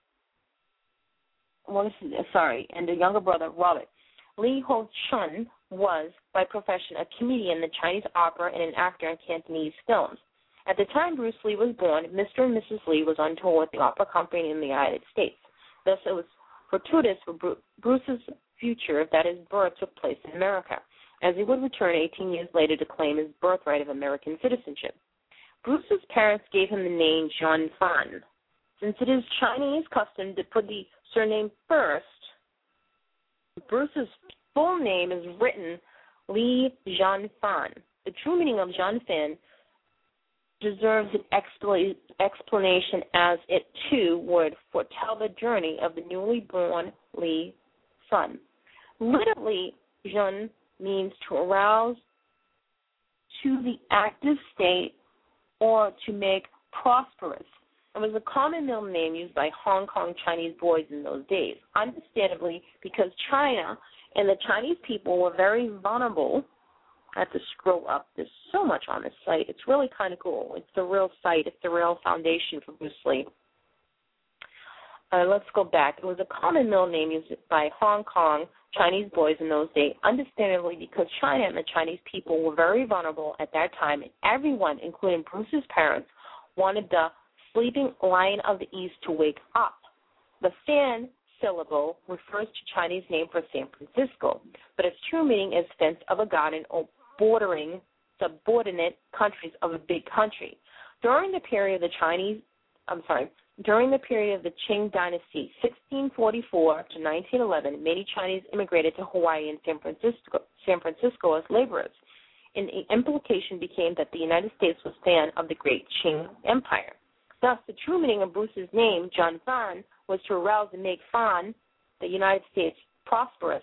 S2: Sorry, and a younger brother, Robert. Li Hoi Shun was, by profession, a comedian in the Chinese opera and an actor in Cantonese films. At the time Bruce Lee was born, Mister and Missus Lee was on tour with the opera company in the United States. Thus, it was fortuitous for Bruce's future that his birth took place in America, as he would return eighteen years later to claim his birthright of American citizenship. Bruce's parents gave him the name John Fan. Since it is Chinese custom to put the surname first, Bruce's full name is written Li Zhan Fan. The true meaning of Zhan Fan deserves an expl- explanation, as it too would foretell the journey of the newly born Li son. Literally, Zhen means to arouse to the active state or to make prosperous. It was a common middle name used by Hong Kong Chinese boys in those days, understandably because China and the Chinese people were very vulnerable. I have to scroll up. There's so much on this site. It's really kind of cool. It's the real site. It's the real foundation for Bruce Lee. Uh, let's go back. It was a common middle name used by Hong Kong Chinese boys in those days, understandably because China and the Chinese people were very vulnerable at that time, and everyone, including Bruce's parents, wanted the sleeping lion of the East to wake up. The Fan syllable refers to Chinese name for San Francisco, but its true meaning is fence of a garden or bordering subordinate countries of a big country. During the period of the Chinese, I'm sorry, during the period of the Qing Dynasty, sixteen forty-four to nineteen eleven, many Chinese immigrated to Hawaii and San Francisco, San Francisco as laborers. And the implication became that the United States was fan of the great Qing Empire. Thus, the true meaning of Bruce's name, John Fan, was to arouse and make Fan, the United States, prosperous.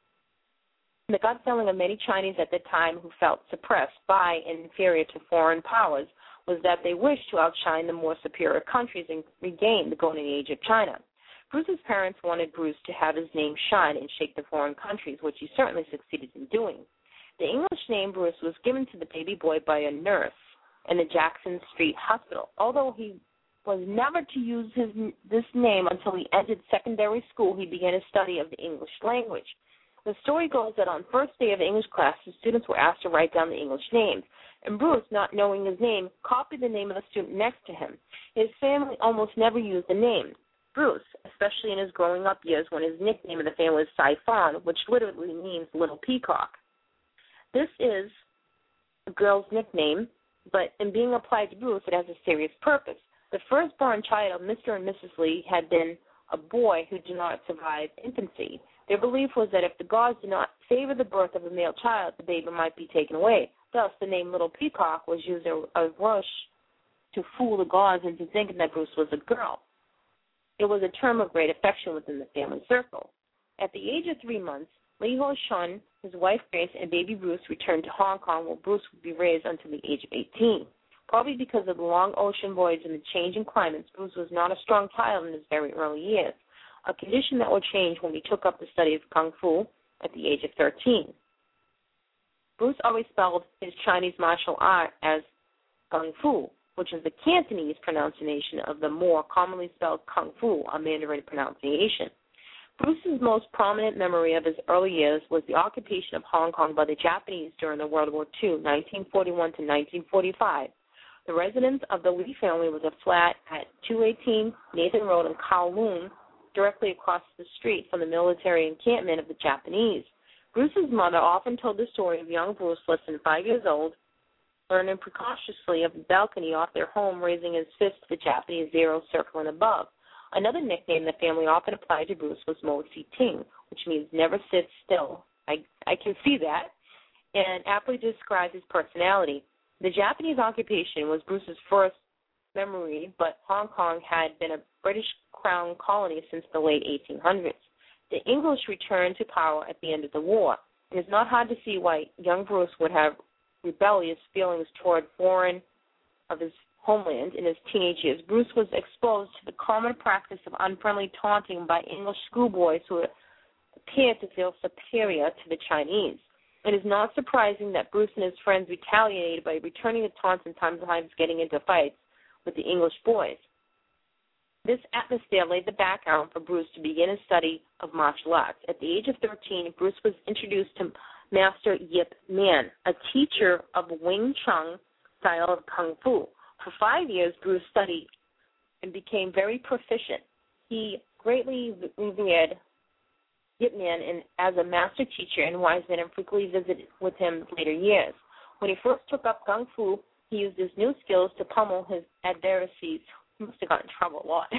S2: The gut feeling of many Chinese at the time who felt suppressed by and inferior to foreign powers was that they wished to outshine the more superior countries and regain the golden age of China. Bruce's parents wanted Bruce to have his name shine and shake the foreign countries, which he certainly succeeded in doing. The English name Bruce was given to the baby boy by a nurse in the Jackson Street Hospital, although he was never to use his, this name until he entered secondary school. He began a study of the English language. The story goes that on first day of English class, the students were asked to write down the English names, and Bruce, not knowing his name, copied the name of the student next to him. His family almost never used the name Bruce, especially in his growing up years when his nickname in the family was Sai Fan, which literally means little peacock. This is a girl's nickname, but in being applied to Bruce, it has a serious purpose. The firstborn child of Mister and Missus Lee had been a boy who did not survive infancy. Their belief was that if the gods did not favor the birth of a male child, the baby might be taken away. Thus, the name Little Peacock was used as a rush to fool the gods into thinking that Bruce was a girl. It was a term of great affection within the family circle. At the age of three months, Lee Ho-shun, his wife Grace, and baby Bruce returned to Hong Kong, where Bruce would be raised until the age of eighteen. Probably because of the long ocean voyage and the changing climates, Bruce was not a strong child in his very early years, a condition that would change when he took up the study of Kung Fu at the age of thirteen. Bruce always spelled his Chinese martial art as Kung Fu, which is the Cantonese pronunciation of the more commonly spelled Kung Fu, a Mandarin pronunciation. Bruce's most prominent memory of his early years was the occupation of Hong Kong by the Japanese during the World War Two, nineteen forty-one to nineteen forty-five. The residence of the Lee family was a flat at two eighteen Nathan Road in Kowloon, directly across the street from the military encampment of the Japanese. Bruce's mother often told the story of young Bruce, less than five years old, learning precautiously of the balcony off their home, raising his fist to the Japanese zero circling above. Another nickname the family often applied to Bruce was Mo Si Ting, which means never sit still. I, I can see that, and aptly describes his personality. The Japanese occupation was Bruce's first memory, but Hong Kong had been a British crown colony since the late eighteen hundreds. The English returned to power at the end of the war. It is not hard to see why young Bruce would have rebellious feelings toward foreign of his homeland in his teenage years. Bruce was exposed to the common practice of unfriendly taunting by English schoolboys who appeared to feel superior to the Chinese. It is not surprising that Bruce and his friends retaliated by returning the taunts and sometimes getting into fights with the English boys. This atmosphere laid the background for Bruce to begin his study of martial arts. At the age of thirteen, Bruce was introduced to Master Yip Man, a teacher of Wing Chun style of Kung Fu. For five years, Bruce studied and became very proficient. He greatly revered Yip Man in, as a master teacher and wise man, and frequently visited with him later years. When he first took up Kung Fu, he used his new skills to pummel his adversaries. He must have gotten in trouble a lot.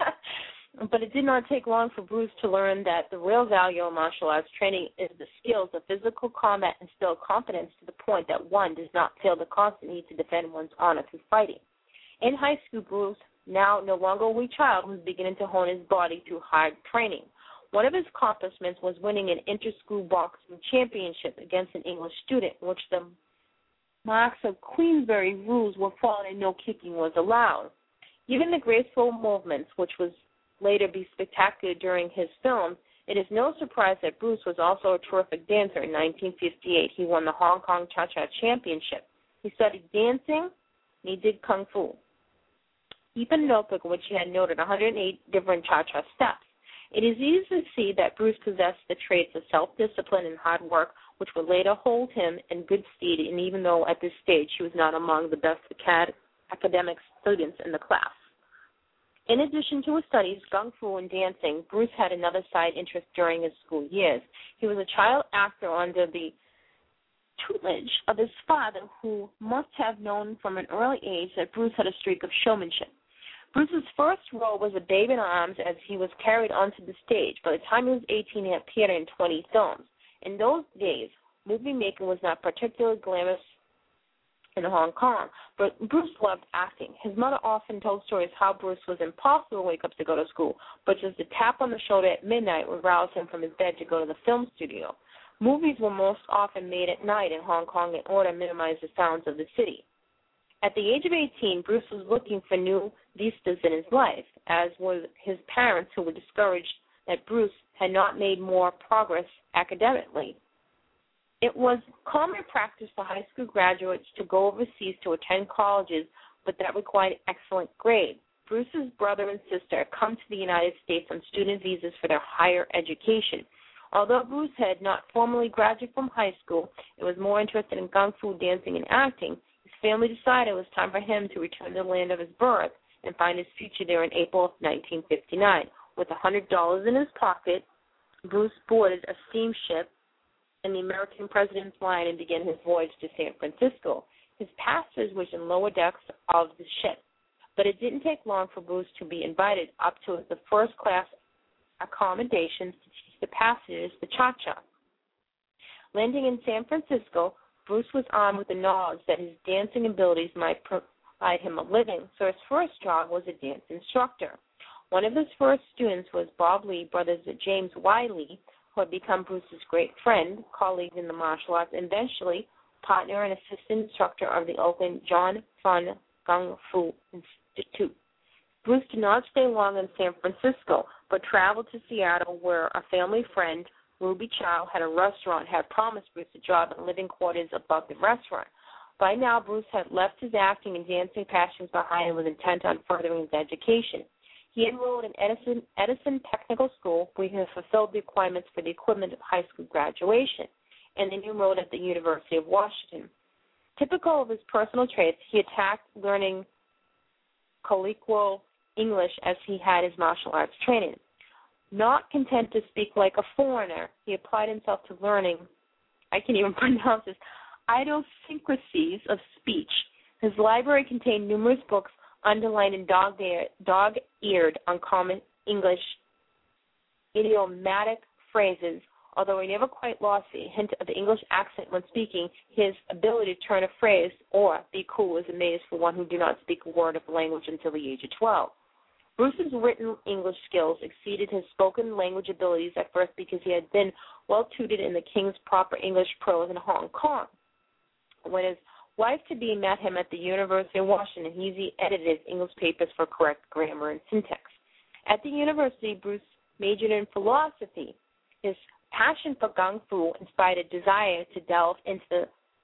S2: But it did not take long for Bruce to learn that the real value of martial arts training is the skills of physical combat and instill confidence to the point that one does not feel the constant need to defend one's honor through fighting. In high school, Bruce, now no longer a wee child, was beginning to hone his body through hard training. One of his accomplishments was winning an inter-school boxing championship against an English student, in which the marks of Queensberry rules were followed and no kicking was allowed. Given the graceful movements, which was later be spectacular during his films, it is no surprise that Bruce was also a terrific dancer. In nineteen fifty-eight, he won the Hong Kong Cha-Cha Championship. He studied dancing, and he did Kung Fu. Keep a notebook in which he had noted one hundred eight different Cha-Cha steps. It is easy to see that Bruce possessed the traits of self-discipline and hard work, which would later hold him in good stead, and even though at this stage he was not among the best acad- academic students in the class. In addition to his studies, Kung Fu and dancing, Bruce had another side interest during his school years. He was a child actor under the tutelage of his father, who must have known from an early age that Bruce had a streak of showmanship. Bruce's first role was a babe in arms as he was carried onto the stage. By the time he was eighteen, he appeared in twenty films. In those days, movie making was not particularly glamorous in Hong Kong, but Bruce loved acting. His mother often told stories how Bruce was impossible to wake up to go to school, but just a tap on the shoulder at midnight would rouse him from his bed to go to the film studio. Movies were most often made at night in Hong Kong in order to minimize the sounds of the city. At the age of eighteen, Bruce was looking for new vistas in his life, as were his parents, who were discouraged that Bruce had not made more progress academically. It was common practice for high school graduates to go overseas to attend colleges, but that required excellent grades. Bruce's brother and sister had come to the United States on student visas for their higher education. Although Bruce had not formally graduated from high school, it was more interested in Kung Fu, dancing, and acting. His family decided it was time for him to return to the land of his birth and find his future there in April of nineteen fifty-nine. With one hundred dollars in his pocket, Bruce boarded a steamship in the American President's Line and began his voyage to San Francisco. His passengers was in lower decks of the ship, but it didn't take long for Bruce to be invited up to the first-class accommodations to teach the passengers the cha-cha. Landing in San Francisco, Bruce was armed with the knowledge that his dancing abilities might pro- provide him a living, so his first job was a dance instructor. One of his first students was Bob Lee, brothers James Wiley, who had become Bruce's great friend, colleague in the martial arts, and eventually partner and assistant instructor of the Oakland John Fun Kung Fu Institute. Bruce did not stay long in San Francisco, but traveled to Seattle, where a family friend, Ruby Chow, had a restaurant, had promised Bruce a job in living quarters above the restaurant. By now, Bruce had left his acting and dancing passions behind and was intent on furthering his education. He enrolled in Edison, Edison Technical School, where he had fulfilled the requirements for the equivalent of high school graduation, and then enrolled at the University of Washington. Typical of his personal traits, he attacked learning colloquial English as he had his martial arts training. Not content to speak like a foreigner, he applied himself to learning, I can't even pronounce this, idiosyncrasies of speech. His library contained numerous books underlined in dog-eared, uncommon English idiomatic phrases. Although he never quite lost the hint of the English accent when speaking, his ability to turn a phrase or be cool is amazing for one who did not speak a word of the language until the age of twelve. Bruce's written English skills exceeded his spoken language abilities at first because he had been well tutored in the King's proper English prose in Hong Kong. When his wife-to-be met him at the University of Washington, he edited his English papers for correct grammar and syntax. At the university, Bruce majored in philosophy. His passion for Kung Fu inspired a desire to delve into the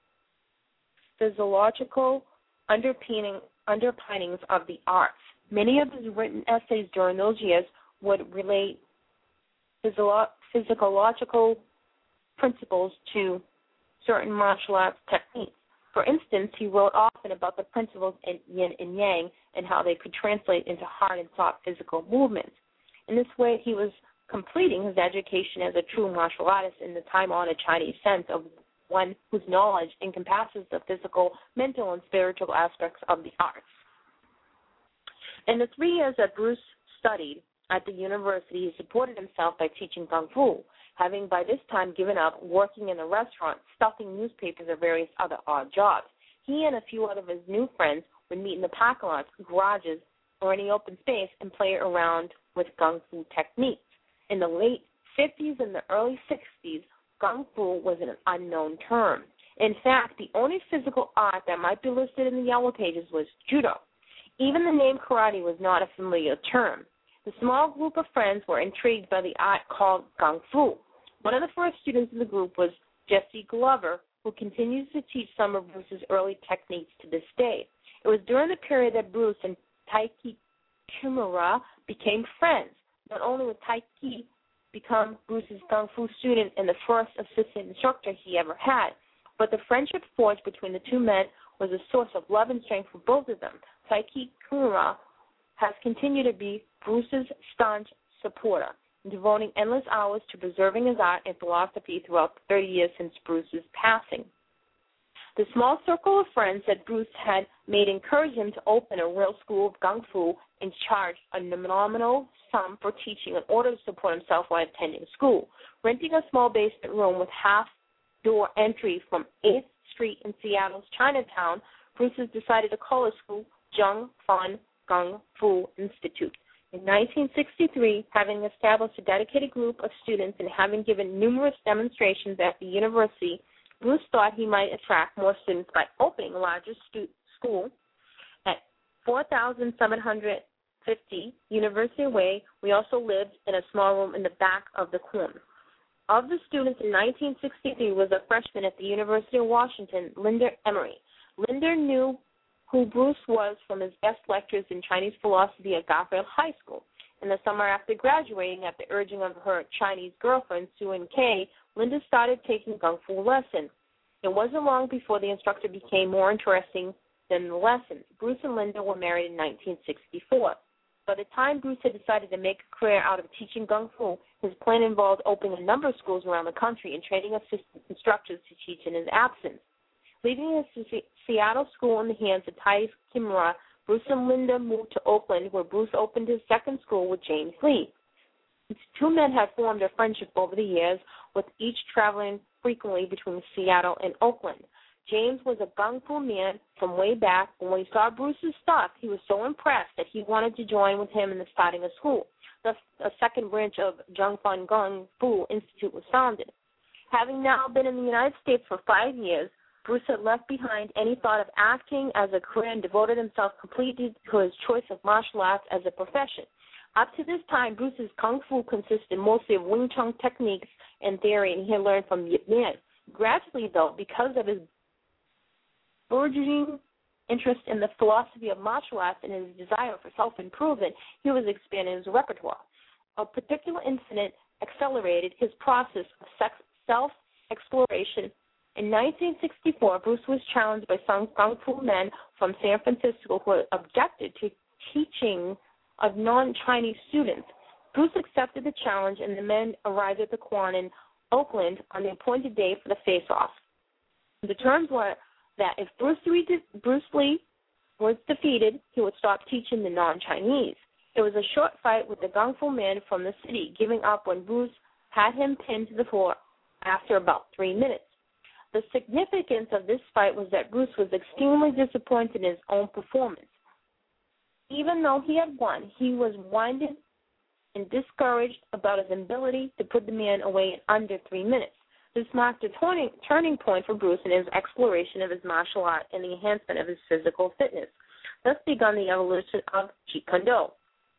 S2: physiological underpinning, underpinnings of the arts. Many of his written essays during those years would relate physio- physiological principles to certain martial arts techniques. For instance, he wrote often about the principles in yin and yang and how they could translate into hard and soft physical movements. In this way, he was completing his education as a true martial artist in the time-honored Chinese sense of one whose knowledge encompasses the physical, mental, and spiritual aspects of the arts. In the three years that Bruce studied at the university, he supported himself by teaching Kung Fu, having by this time given up working in a restaurant, stuffing newspapers, or various other odd jobs. He and a few other of his new friends would meet in the parking lots, garages, or any open space and play around with Kung Fu techniques. In the late fifties and the early sixties, Kung Fu was an unknown term. In fact, the only physical art that might be listed in the Yellow Pages was Judo. Even the name karate was not a familiar term. The small group of friends were intrigued by the art called Kung Fu. One of the first students in the group was Jesse Glover, who continues to teach some of Bruce's early techniques to this day. It was during the period that Bruce and Taiki Kimura became friends. Not only would Taiki become Bruce's Kung Fu student and the first assistant instructor he ever had, but the friendship forged between the two men was a source of love and strength for both of them. Taiki Kimura has continued to be Bruce's staunch supporter, devoting endless hours to preserving his art and philosophy throughout the thirty years since Bruce's passing. The small circle of friends that Bruce had made encouraged him to open a real school of Kung Fu and charged a nominal sum for teaching in order to support himself while attending school. Renting a small basement room with half-door entry from eighth Street in Seattle's Chinatown, Bruce has decided to call his school Zheng Fan Kung Fu Institute. In nineteen sixty-three, having established a dedicated group of students and having given numerous demonstrations at the university, Bruce thought he might attract more students by opening a larger stu- school at four thousand seven hundred fifty University Way. We also lived in a small room in the back of the corner. Of the students in nineteen sixty-three was a freshman at the University of Washington, Linda Emery. Linda knew who Bruce was from his guest lectures in Chinese philosophy at Garfield High School. In the summer after graduating, at the urging of her Chinese girlfriend, Sue Kay, Linda started taking Kung Fu lessons. It wasn't long before the instructor became more interesting than the lessons. Bruce and Linda were married in nineteen sixty-four. By the time Bruce had decided to make a career out of teaching Kung Fu, his plan involved opening a number of schools around the country and training assistant instructors to teach in his absence. Leaving his Seattle school in the hands of Taiki Kimura, Bruce and Linda moved to Oakland, where Bruce opened his second school with James Lee. The two men had formed a friendship over the years, with each traveling frequently between Seattle and Oakland. James was a gung fu man from way back, and when he saw Bruce's stuff, he was so impressed that he wanted to join with him in the starting a school. Thus, a second branch of Zheng Fan Gung Fu Institute was founded. Having now been in the United States for five years, Bruce had left behind any thought of acting as a career and devoted himself completely to his choice of martial arts as a profession. Up to this time, Bruce's kung fu consisted mostly of Wing Chun techniques and theory, and he had learned from Yip Man. Gradually, though, because of his burgeoning interest in the philosophy of martial arts and his desire for self-improvement, he was expanding his repertoire. A particular incident accelerated his process of sex, self-exploration. In nineteen sixty-four, Bruce was challenged by some kung fu men from San Francisco who objected to teaching of non-Chinese students. Bruce accepted the challenge, and the men arrived at the Quan in Oakland on the appointed day for the face-off. The terms were that if Bruce Lee, Bruce Lee was defeated, he would stop teaching the non-Chinese. It was a short fight with the Kung Fu man from the city, giving up when Bruce had him pinned to the floor after about three minutes. The significance of this fight was that Bruce was extremely disappointed in his own performance. Even though he had won, he was winded and discouraged about his ability to put the man away in under three minutes. This marked a turning, turning point for Bruce in his exploration of his martial art and the enhancement of his physical fitness. Thus began the evolution of Jeet Kune Do.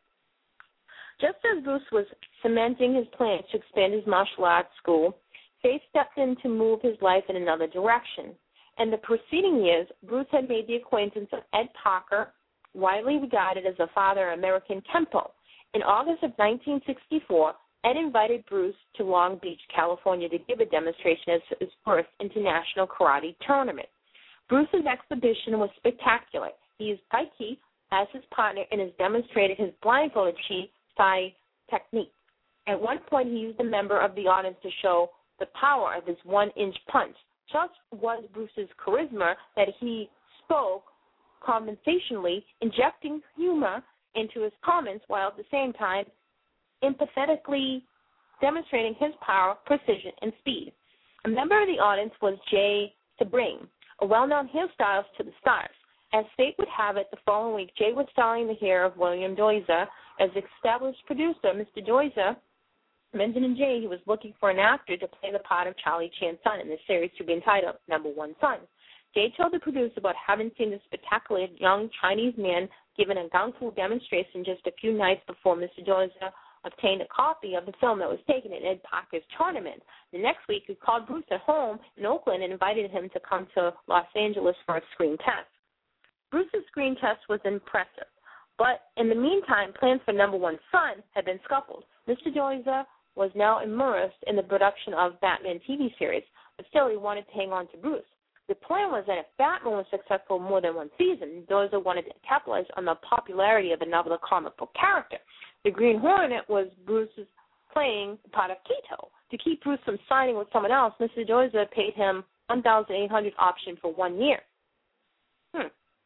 S2: Just as Bruce was cementing his plans to expand his martial arts school, fate stepped in to move his life in another direction. In the preceding years, Bruce had made the acquaintance of Ed Parker, widely regarded as the father of American Kempo. In August of nineteen sixty-four, Ed invited Bruce to Long Beach, California, to give a demonstration at his first international karate tournament. Bruce's exhibition was spectacular. He used Tai Chi as his partner and has demonstrated his blindfolded Chi Sai technique. At one point, he used a member of the audience to show the power of his one-inch punch. Such was Bruce's charisma that he spoke conversationally, injecting humor into his comments while at the same time empathetically demonstrating his power, precision, and speed. A member of the audience was Jay Sebring, a well-known hairstylist to the stars. As fate would have it, the following week, Jay was styling the hair of William Doiza. As established producer, Mister Doiza mentioned in Jay he was looking for an actor to play the part of Charlie Chan's son in the series to be entitled Number One Son. Jay told the producer about having seen the spectacular young Chinese man given a kung fu demonstration just a few nights before Mister Doiza obtained a copy of the film that was taken at Ed Parker's tournament. The next week, he called Bruce at home in Oakland and invited him to come to Los Angeles for a screen test. Bruce's screen test was impressive, but in the meantime, plans for Number One Son had been scuffled. Mister Doiza was now immersed in the production of Batman T V series, but still he wanted to hang on to Bruce. The plan was that if Batman was successful more than one season, Doiza wanted to capitalize on the popularity of another comic book character. The Green Hornet was Bruce's playing the part of Keto. To keep Bruce from signing with someone else, Mister Doiza paid him one thousand eight hundred dollars option for one year. Hmm.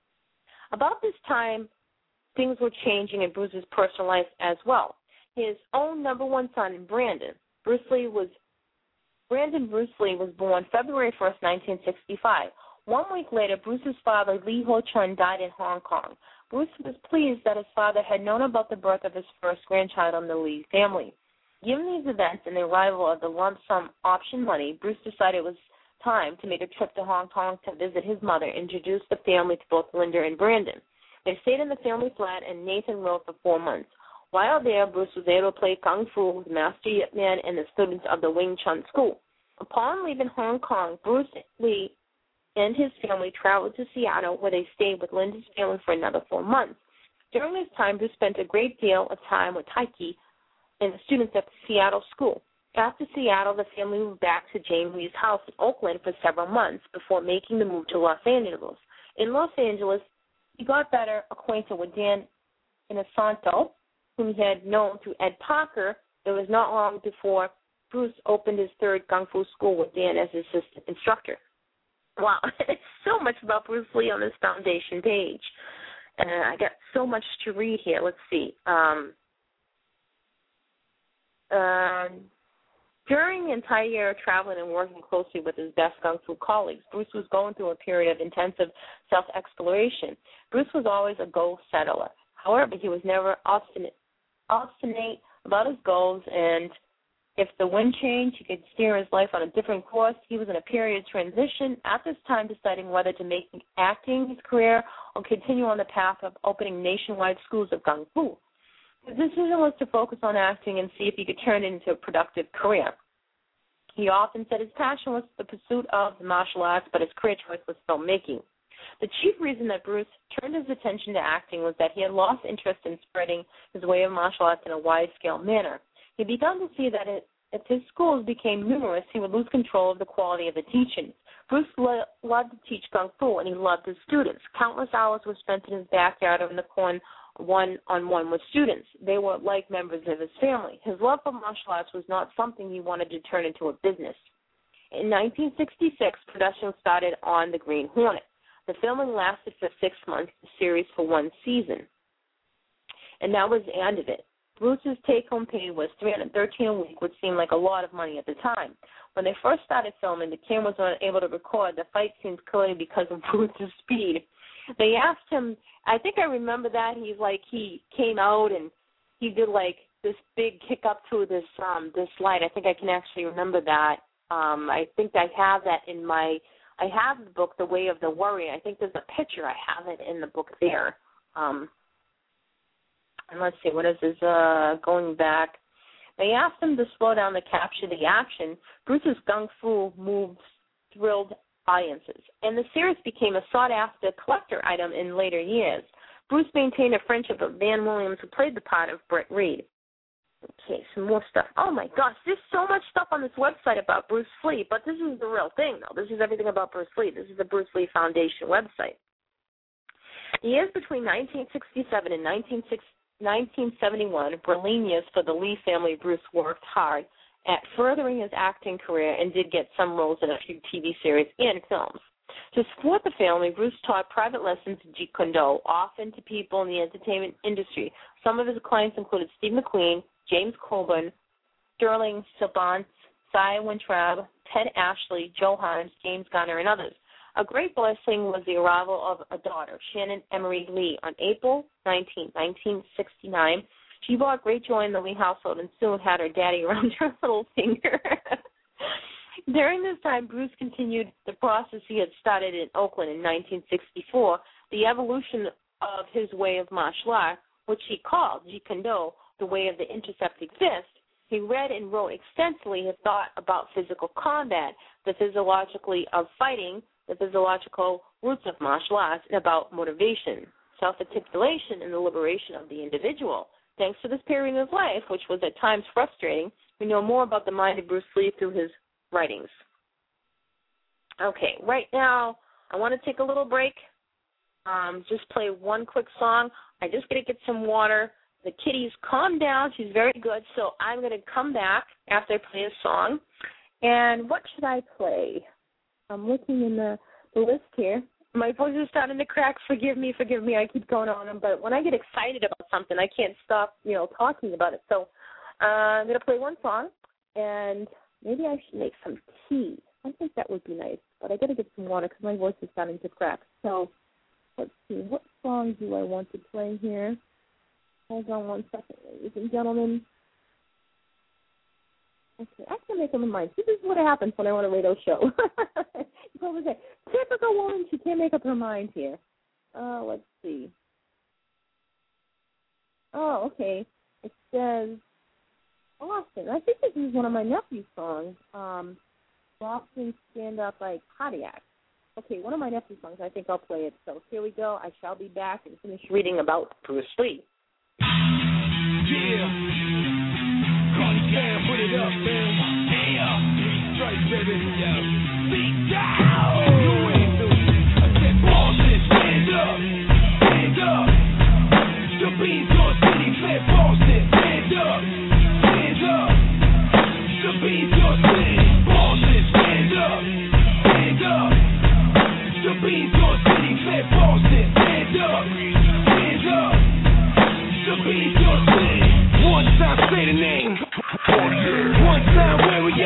S2: About this time, things were changing in Bruce's personal life as well. His own number one son, Brandon, Bruce Lee was Brandon Bruce Lee was born February first, nineteen sixty-five. One week later, Bruce's father, Lee Ho-chun, died in Hong Kong. Bruce was pleased that his father had known about the birth of his first grandchild in the Lee family. Given these events and the arrival of the lump sum option money, Bruce decided it was time to make a trip to Hong Kong to visit his mother and introduce the family to both Linda and Brandon. They stayed in the family flat in Nathan Road for four months. While there, Bruce was able to play Kung Fu with Master Yip Man and the students of the Wing Chun School. Upon leaving Hong Kong, Bruce Lee and his family traveled to Seattle, where they stayed with Linda's family for another four months. During this time, Bruce spent a great deal of time with Taiki and the students at the Seattle school. After Seattle, the family moved back to James Lee's house in Oakland for several months before making the move to Los Angeles. In Los Angeles, he got better acquainted with Dan Inosanto, whom he had known through Ed Parker. It was not long before Bruce opened his third Kung Fu school with Dan as his assistant instructor. Wow, it's so much about Bruce Lee on this foundation page. And I got so much to read here. Let's see. Um, um, During the entire year of traveling and working closely with his best Kung Fu colleagues, Bruce was going through a period of intensive self-exploration. Bruce was always a goal settler. However, he was never obstinate, obstinate about his goals, and if the wind changed, he could steer his life on a different course. He was in a period of transition, at this time deciding whether to make acting his career or continue on the path of opening nationwide schools of Kung Fu. His decision was to focus on acting and see if he could turn it into a productive career. He often said his passion was the pursuit of the martial arts, but his career choice was filmmaking. The chief reason that Bruce turned his attention to acting was that he had lost interest in spreading his way of martial arts in a wide-scale manner. He began to see that it, if his schools became numerous, he would lose control of the quality of the teaching. Bruce lo- loved to teach Kung Fu, and he loved his students. Countless hours were spent in his backyard or in the corn one-on-one with students. They were like members of his family. His love for martial arts was not something he wanted to turn into a business. In nineteen sixty-six, production started on The Green Hornet. The filming lasted for six months, the series for one season. And that was the end of it. Bruce's take-home pay was three hundred thirteen dollars a week, which seemed like a lot of money at the time. When they first started filming, the cameras weren't able to record the fight scenes clearly because of Bruce's speed. They asked him, I think I remember that, he's like, he came out and he did like this big kick up to this um this slide. I think I can actually remember that. Um, I think I have that in my, I have the book, The Way of the Warrior. I think there's a picture. I have it in the book there. Um, and let's see, what is this, uh, going back. They asked him to slow down to capture the action. Bruce's Kung Fu moves thrilled audiences, and the series became a sought-after collector item in later years. Bruce maintained a friendship with Van Williams, who played the part of Brett Reed. Okay, some more stuff. Oh, my gosh, there's so much stuff on this website about Bruce Lee, but this is the real thing, though. This is everything about Bruce Lee. This is the Bruce Lee Foundation website. The years between nineteen sixty-seven and nineteen seventy-one were lean years for the Lee family. Bruce worked hard at furthering his acting career and did get some roles in a few T V series and films. To support the family, Bruce taught private lessons in Jeet Kune Do, often to people in the entertainment industry. Some of his clients included Steve McQueen, James Coburn, Sterling Silbance, Cy Wintraub, Ted Ashley, Joe Harms, James Garner, and others. A great blessing was the arrival of a daughter, Shannon Emery Lee, on April nineteenth, nineteen sixty-nine. She brought great joy in the Lee household and soon had her daddy around her little finger. During this time, Bruce continued the process he had started in Oakland in nineteen sixty-four, the evolution of his way of martial art, which he called Jeet Kune Do, the way of the intercepting fist. He read and wrote extensively his thought about physical combat, the physiologically of fighting, the physiological roots of martial arts, and about motivation, self-articulation, and the liberation of the individual. Thanks to this period of his life, which was at times frustrating, we know more about the mind of Bruce Lee through his writings. Okay, right now I want to take a little break, um, just play one quick song. I just got to get some water. The kitty's calmed down. She's very good, so I'm going to come back after I play a song. And what should I play? I'm looking in the, the list here. My voice is starting to crack. Forgive me, forgive me. I keep going on, but when I get excited about something, I can't stop, you know, talking about it. So uh, I'm going to play one song, and maybe I should make some tea. I think that would be nice, but I got to get some water because my voice is starting to crack. So let's see, what song do I want to play here? Hold on one second, ladies and gentlemen. Okay, I can't make up my mind. This is what happens when I want a radio show. You always say, typical woman, she can't make up her mind here. Uh, let's see. Oh, okay. It says Boston. I think this is one of my nephew's songs. Um, Boston Stand Up by Kodiak. Okay, one of my nephew's songs. I think I'll play it. So here we go. I shall be back and finish reading about Bruce Lee.
S3: Yeah. Cardi Cam, put it up, man. Yeah. Three strikes, baby. Yeah. Beat down. You ain't do it. I said, Boston, stand up. Stand up. The Beanstalk City, play Boston. Stand up. Stand up. The Beanstalk City. Boston, stand up. Stand up. The Beanstalk City, play Boston. Stand up. Stand up. The Beanstalk City. One time say the name. One time where we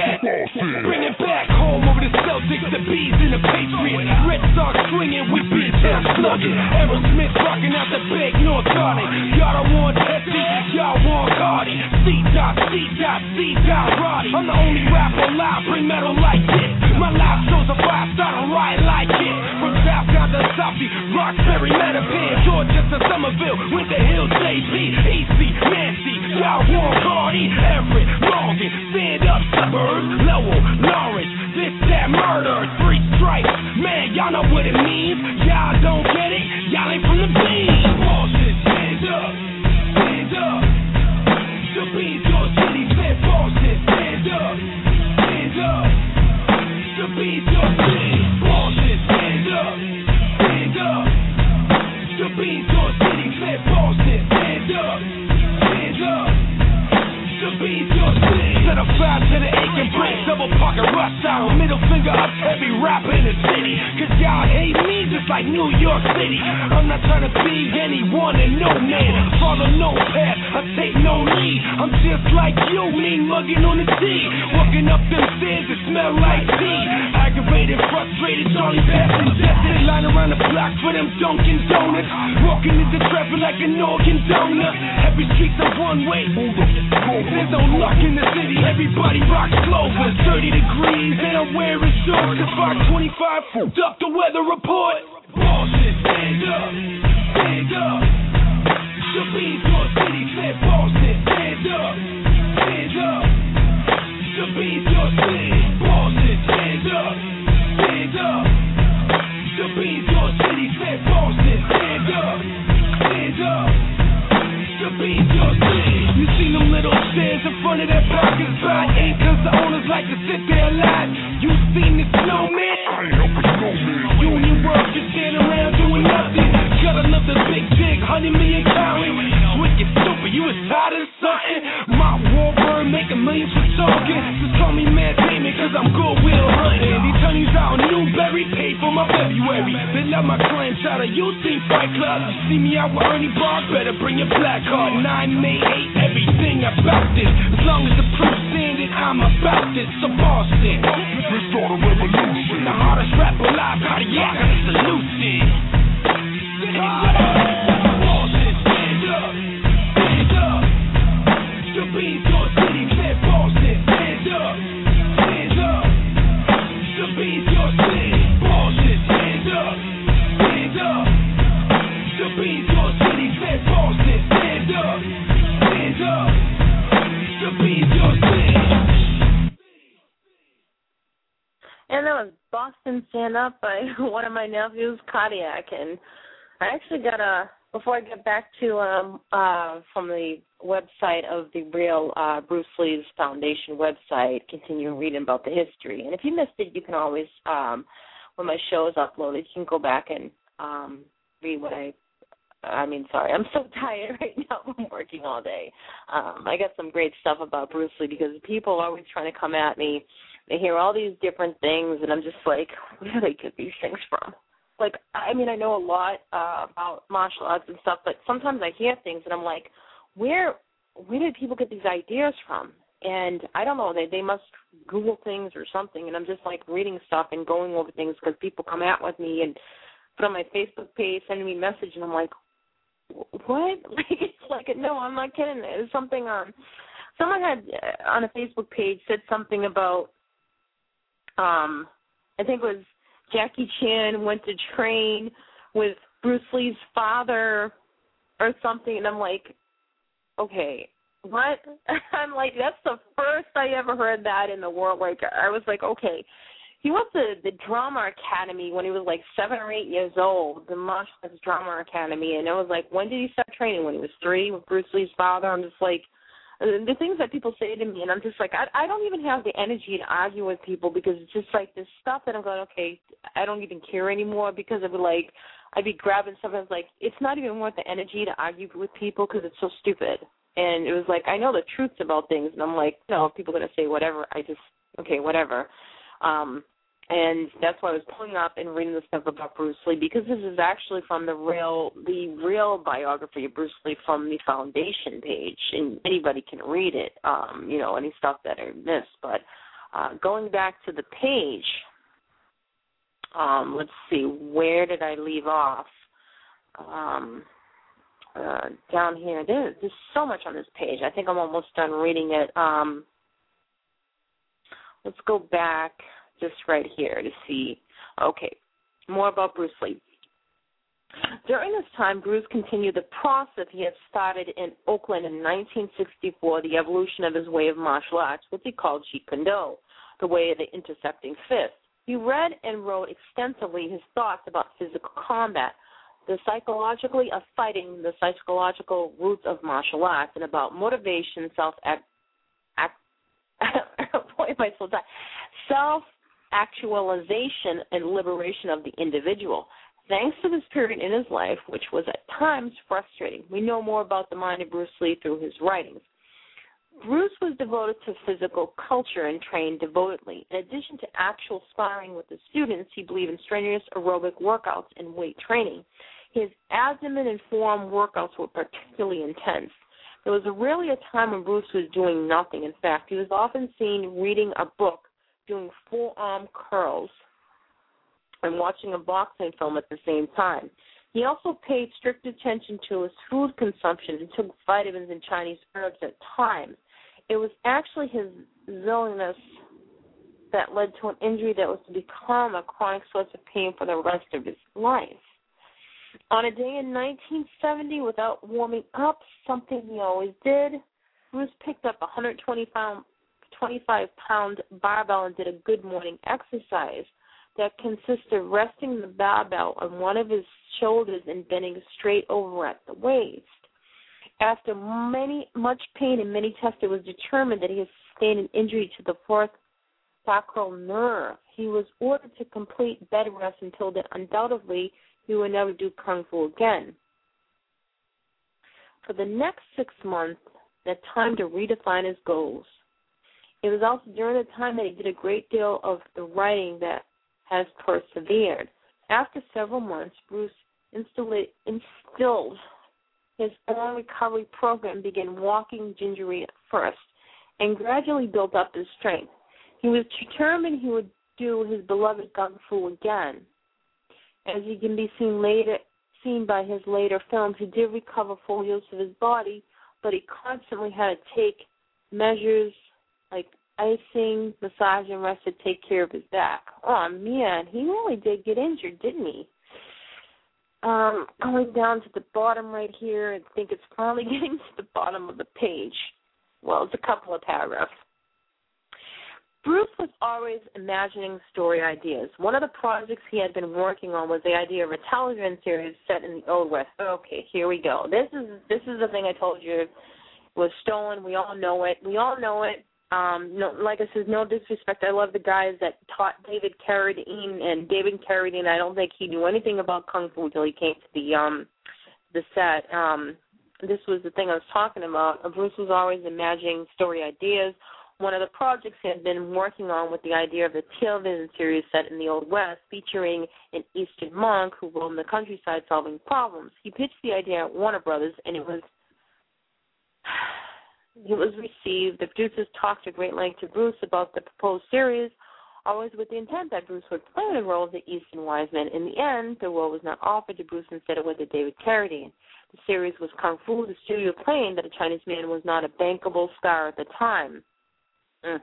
S3: the bees and the Patriots. Red Sox swinging, we beat town slugging. Aerosmith rocking out the big North Garden. Y'all don't want Tessie, y'all want Cardi. C dot, C dot, C dot, Roddy. I'm the only rapper alive, bring metal like it. My life shows a five star, don't ride like it. From South down to Southie, Roxbury, Mattapan, Georgia to Somerville, Winter Hills, J P, E C, Nancy, y'all want Cardi. Everett, Morgan, stand up suburbs, Lowell, Lawrence, this, that, murder, three strikes. Man, y'all know what it means. Y'all don't get it, y'all ain't from the beans. Bullshit, stand up, stand up. The beans, your city, said bullshit, stand up, stand up. The beans, your city, bullshit, stand up, stand up. The beans, your city, said bullshit, stand up, stand up. The beans, your city. Set a five to the aching brain, double pocket rush hour, middle finger up to every rapper in the city. Cause y'all hate me just like New York City. I'm not trying to be anyone and no man. Follow no path, I take no lead. I'm just like you, mean mugging on the T. Walking up them stairs that smell like tea. Aggravated, frustrated, Charlie Bass ingested. Line around the block for them Dunkin' Donuts. Walking into traffic like an organ donor. Every street's a one way. There's no luck in the city, everybody rocks clovers. thirty degrees and I'm wearing shorts. Cause five twenty-five fucked up the weather report. Bullshit, stand up, stand up. The beans, your city, said bullshit, stand up, stand up. The beans, your city, bullshit, stand up, stand up. The beans, your city, said bullshit, stand up, stand up. The beans, your city. You seen them little stairs in front of that parking spot? Ain't cause the owners like to sit there a lot. You seen the snowman? I ain't no snowman. Union workers standing around doing nothing. Got another big jig, hundred million counting. Wicked stupid, you was tired of something. My Warburg making millions for talking. Just call me Matt Damon cause I'm Goodwill hunting. These honeys out in Newberry paid for my February. They love my clams out of you seen Fight Club. You see me out with Ernie Bark, better bring your black card. Nine May eight, everything about this. As long as the proof standing, I'm about this. So Boston, let's start a revolution. The hardest rap alive, cardiac, got a solution. Boston, stand up, stand up. The beans, your city, said Boston, stand up, stand up. The beans, your city, Boston, stand up, stand up. The beans, your city, said Boston, stand up, stand up. The beans, your city.
S2: And that was Boston Stand Up by one of my nephews, Kodiak. And I actually got a, before I get back to, um, uh, from the website of the real uh, Bruce Lee's Foundation website, continue reading about the history. And if you missed it, you can always, um, when my show is uploaded, you can go back and um, read what I, I mean, sorry, I'm so tired right now from working all day. Um, I got some great stuff about Bruce Lee because people are always trying to come at me. They hear all these different things, and I'm just like, where do they get these things from? Like, I mean, I know a lot uh, about martial arts and stuff, but sometimes I hear things, and I'm like, where where did people get these ideas from? And I don't know, they, they must Google things or something, and I'm just, like, reading stuff and going over things because people come out with me and put on my Facebook page, sending me a message, and I'm like, what? Like, it's like, no, I'm not kidding. It's something on, someone had uh, on a Facebook page said something about, um, I think it was Jackie Chan went to train with Bruce Lee's father or something, and I'm like, okay, what? I'm like, that's the first I ever heard that in the world. Like, I was like, okay. He went to the Drama Academy when he was like seven or eight years old, the Martial Arts Drama Academy, and I was like, when did he start training? When he was three with Bruce Lee's father? I'm just like, the things that people say to me, and I'm just like, I, I don't even have the energy to argue with people because it's just like this stuff that I'm going, okay, I don't even care anymore because of like, I'd be grabbing something. Like, it's not even worth the energy to argue with people because it's so stupid. And it was like, I know the truths about things, and I'm like, no, if people are going to say whatever, I just, okay, whatever. Um, and that's why I was pulling up and reading the stuff about Bruce Lee, because this is actually from the real the real biography of Bruce Lee from the Foundation page, and anybody can read it, um, you know, any stuff that I missed. But uh, going back to the page, Um, let's see, where did I leave off? Um, uh, down here, there, there's so much on this page. I think I'm almost done reading it. Um, let's go back just right here to see. Okay, more about Bruce Lee. During this time, Bruce continued the process he had started in Oakland in nineteen sixty-four, the evolution of his way of martial arts, which he called Jeet Kune Do, the way of the intersecting fist. He read and wrote extensively his thoughts about physical combat, the psychologically of fighting, the psychological roots of martial arts, and about motivation, self-act, act, boy, am I so tired, self-actualization and liberation of the individual. Thanks to this period in his life, which was at times frustrating, we know more about the mind of Bruce Lee through his writings. Bruce was devoted to physical culture and trained devotedly. In addition to actual sparring with the students, he believed in strenuous aerobic workouts and weight training. His abdomen-informed workouts were particularly intense. There was rarely a time when Bruce was doing nothing. In fact, he was often seen reading a book, doing forearm curls, and watching a boxing film at the same time. He also paid strict attention to his food consumption and took vitamins and Chinese herbs at times. It was actually his silliness that led to an injury that was to become a chronic source of pain for the rest of his life. On a day in nineteen seventy, without warming up, something he always did, Bruce picked up a one hundred twenty-five pound barbell and did a good morning exercise that consists of resting the barbell on one of his shoulders and bending straight over at the waist. After many much pain and many tests, it was determined that he had sustained an injury to the fourth sacral nerve. He was ordered to complete bed rest until then. Undoubtedly, he would never do Kung Fu again. For the next six months, he had time to redefine his goals. It was also during the time that he did a great deal of the writing that has persevered. After several months, Bruce instilled, instilled his own recovery program, began walking gingerly at first, and gradually built up his strength. He was determined he would do his beloved Kung Fu again. As he can be seen later, seen by his later films, he did recover full use of his body, but he constantly had to take measures like icing, massage, and rest to take care of his back. Oh, man, he really did get injured, didn't he? Um, going down to the bottom right here, I think it's finally getting to the bottom of the page. Well, it's a couple of paragraphs. Bruce was always imagining story ideas. One of the projects he had been working on was the idea of a television series set in the Old West. Okay, here we go. This is this is the thing I told you was stolen. We all know it. We all know it. Um, no, like I said, no disrespect. I love the guys that taught David Carradine, and David Carradine, I don't think he knew anything about Kung Fu until he came to the um, the set. Um, this was the thing I was talking about. Bruce was always imagining story ideas. One of the projects he had been working on with the idea of a television series set in the Old West featuring an Eastern monk who roamed the countryside solving problems. He pitched the idea at Warner Brothers, and it was it was received. The producers talked at great length to Bruce about the proposed series, always with the intent that Bruce would play the role of the Eastern wise man. In the end, the role was not offered to Bruce. Instead, it went to David Carradine. The series was Kung Fu. The studio claimed that a Chinese man was not a bankable star at the time. Mm.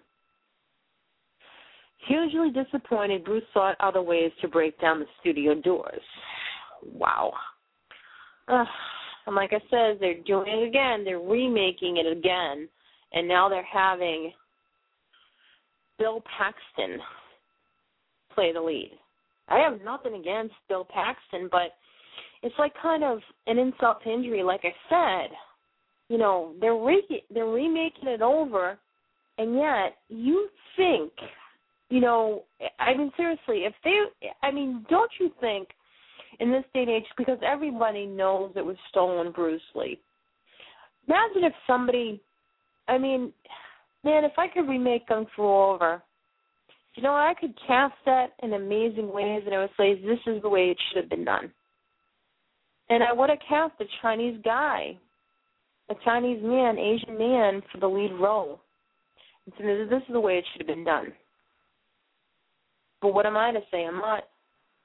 S2: Hugely disappointed, Bruce sought other ways to break down the studio doors. Wow. Uh, and like I said, they're doing it again. They're remaking it again. And now they're having Bill Paxton play the lead. I have nothing against Bill Paxton, but it's like kind of an insult to injury. Like I said, you know, they're re- they're remaking it over. And yet, you think, you know, I mean, seriously, if they, I mean, don't you think in this day and age, because everybody knows it was stolen Bruce Lee, imagine if somebody, I mean, man, if I could remake Kung Fu over, you know, I could cast that in amazing ways, and I would say, this is the way it should have been done. And I would have cast a Chinese guy, a Chinese man, Asian man, for the lead role. So this is the way it should have been done. But what am I to say? I'm not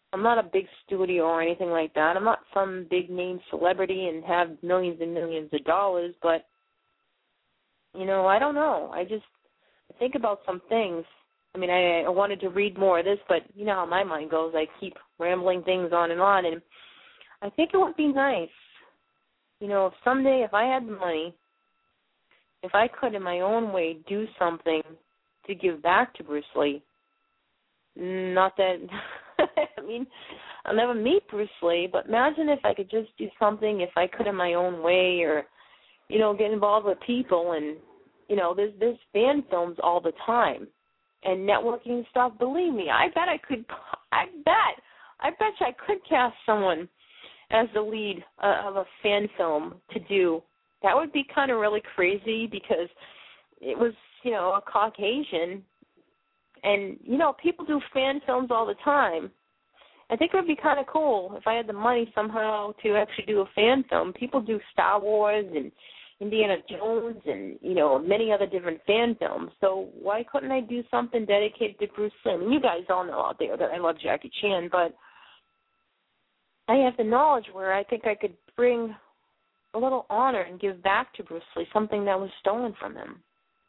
S2: I'm not a big studio or anything like that. I'm not some big name celebrity and have millions and millions of dollars, but, you know, I don't know. I just think about some things. I mean, I, I wanted to read more of this, but you know how my mind goes. I keep rambling things on and on, and I think it would be nice, you know, if someday if I had the money, if I could in my own way do something to give back to Bruce Lee. Not that, I mean, I'll never meet Bruce Lee, but imagine if I could just do something, if I could in my own way, or, you know, get involved with people. And, you know, there's, there's fan films all the time and networking stuff. Believe me, I bet I could, I bet, I bet you I could cast someone as the lead uh, of a fan film to do. That would be kind of really crazy because it was, you know, a Caucasian. And, you know, people do fan films all the time. I think it would be kind of cool if I had the money somehow to actually do a fan film. People do Star Wars and Indiana Jones and, you know, many other different fan films. So why couldn't I do something dedicated to Bruce Lee? I mean, you guys all know out there that I love Jackie Chan, but I have the knowledge where I think I could bring a little honor and give back to Bruce Lee, something that was stolen from him.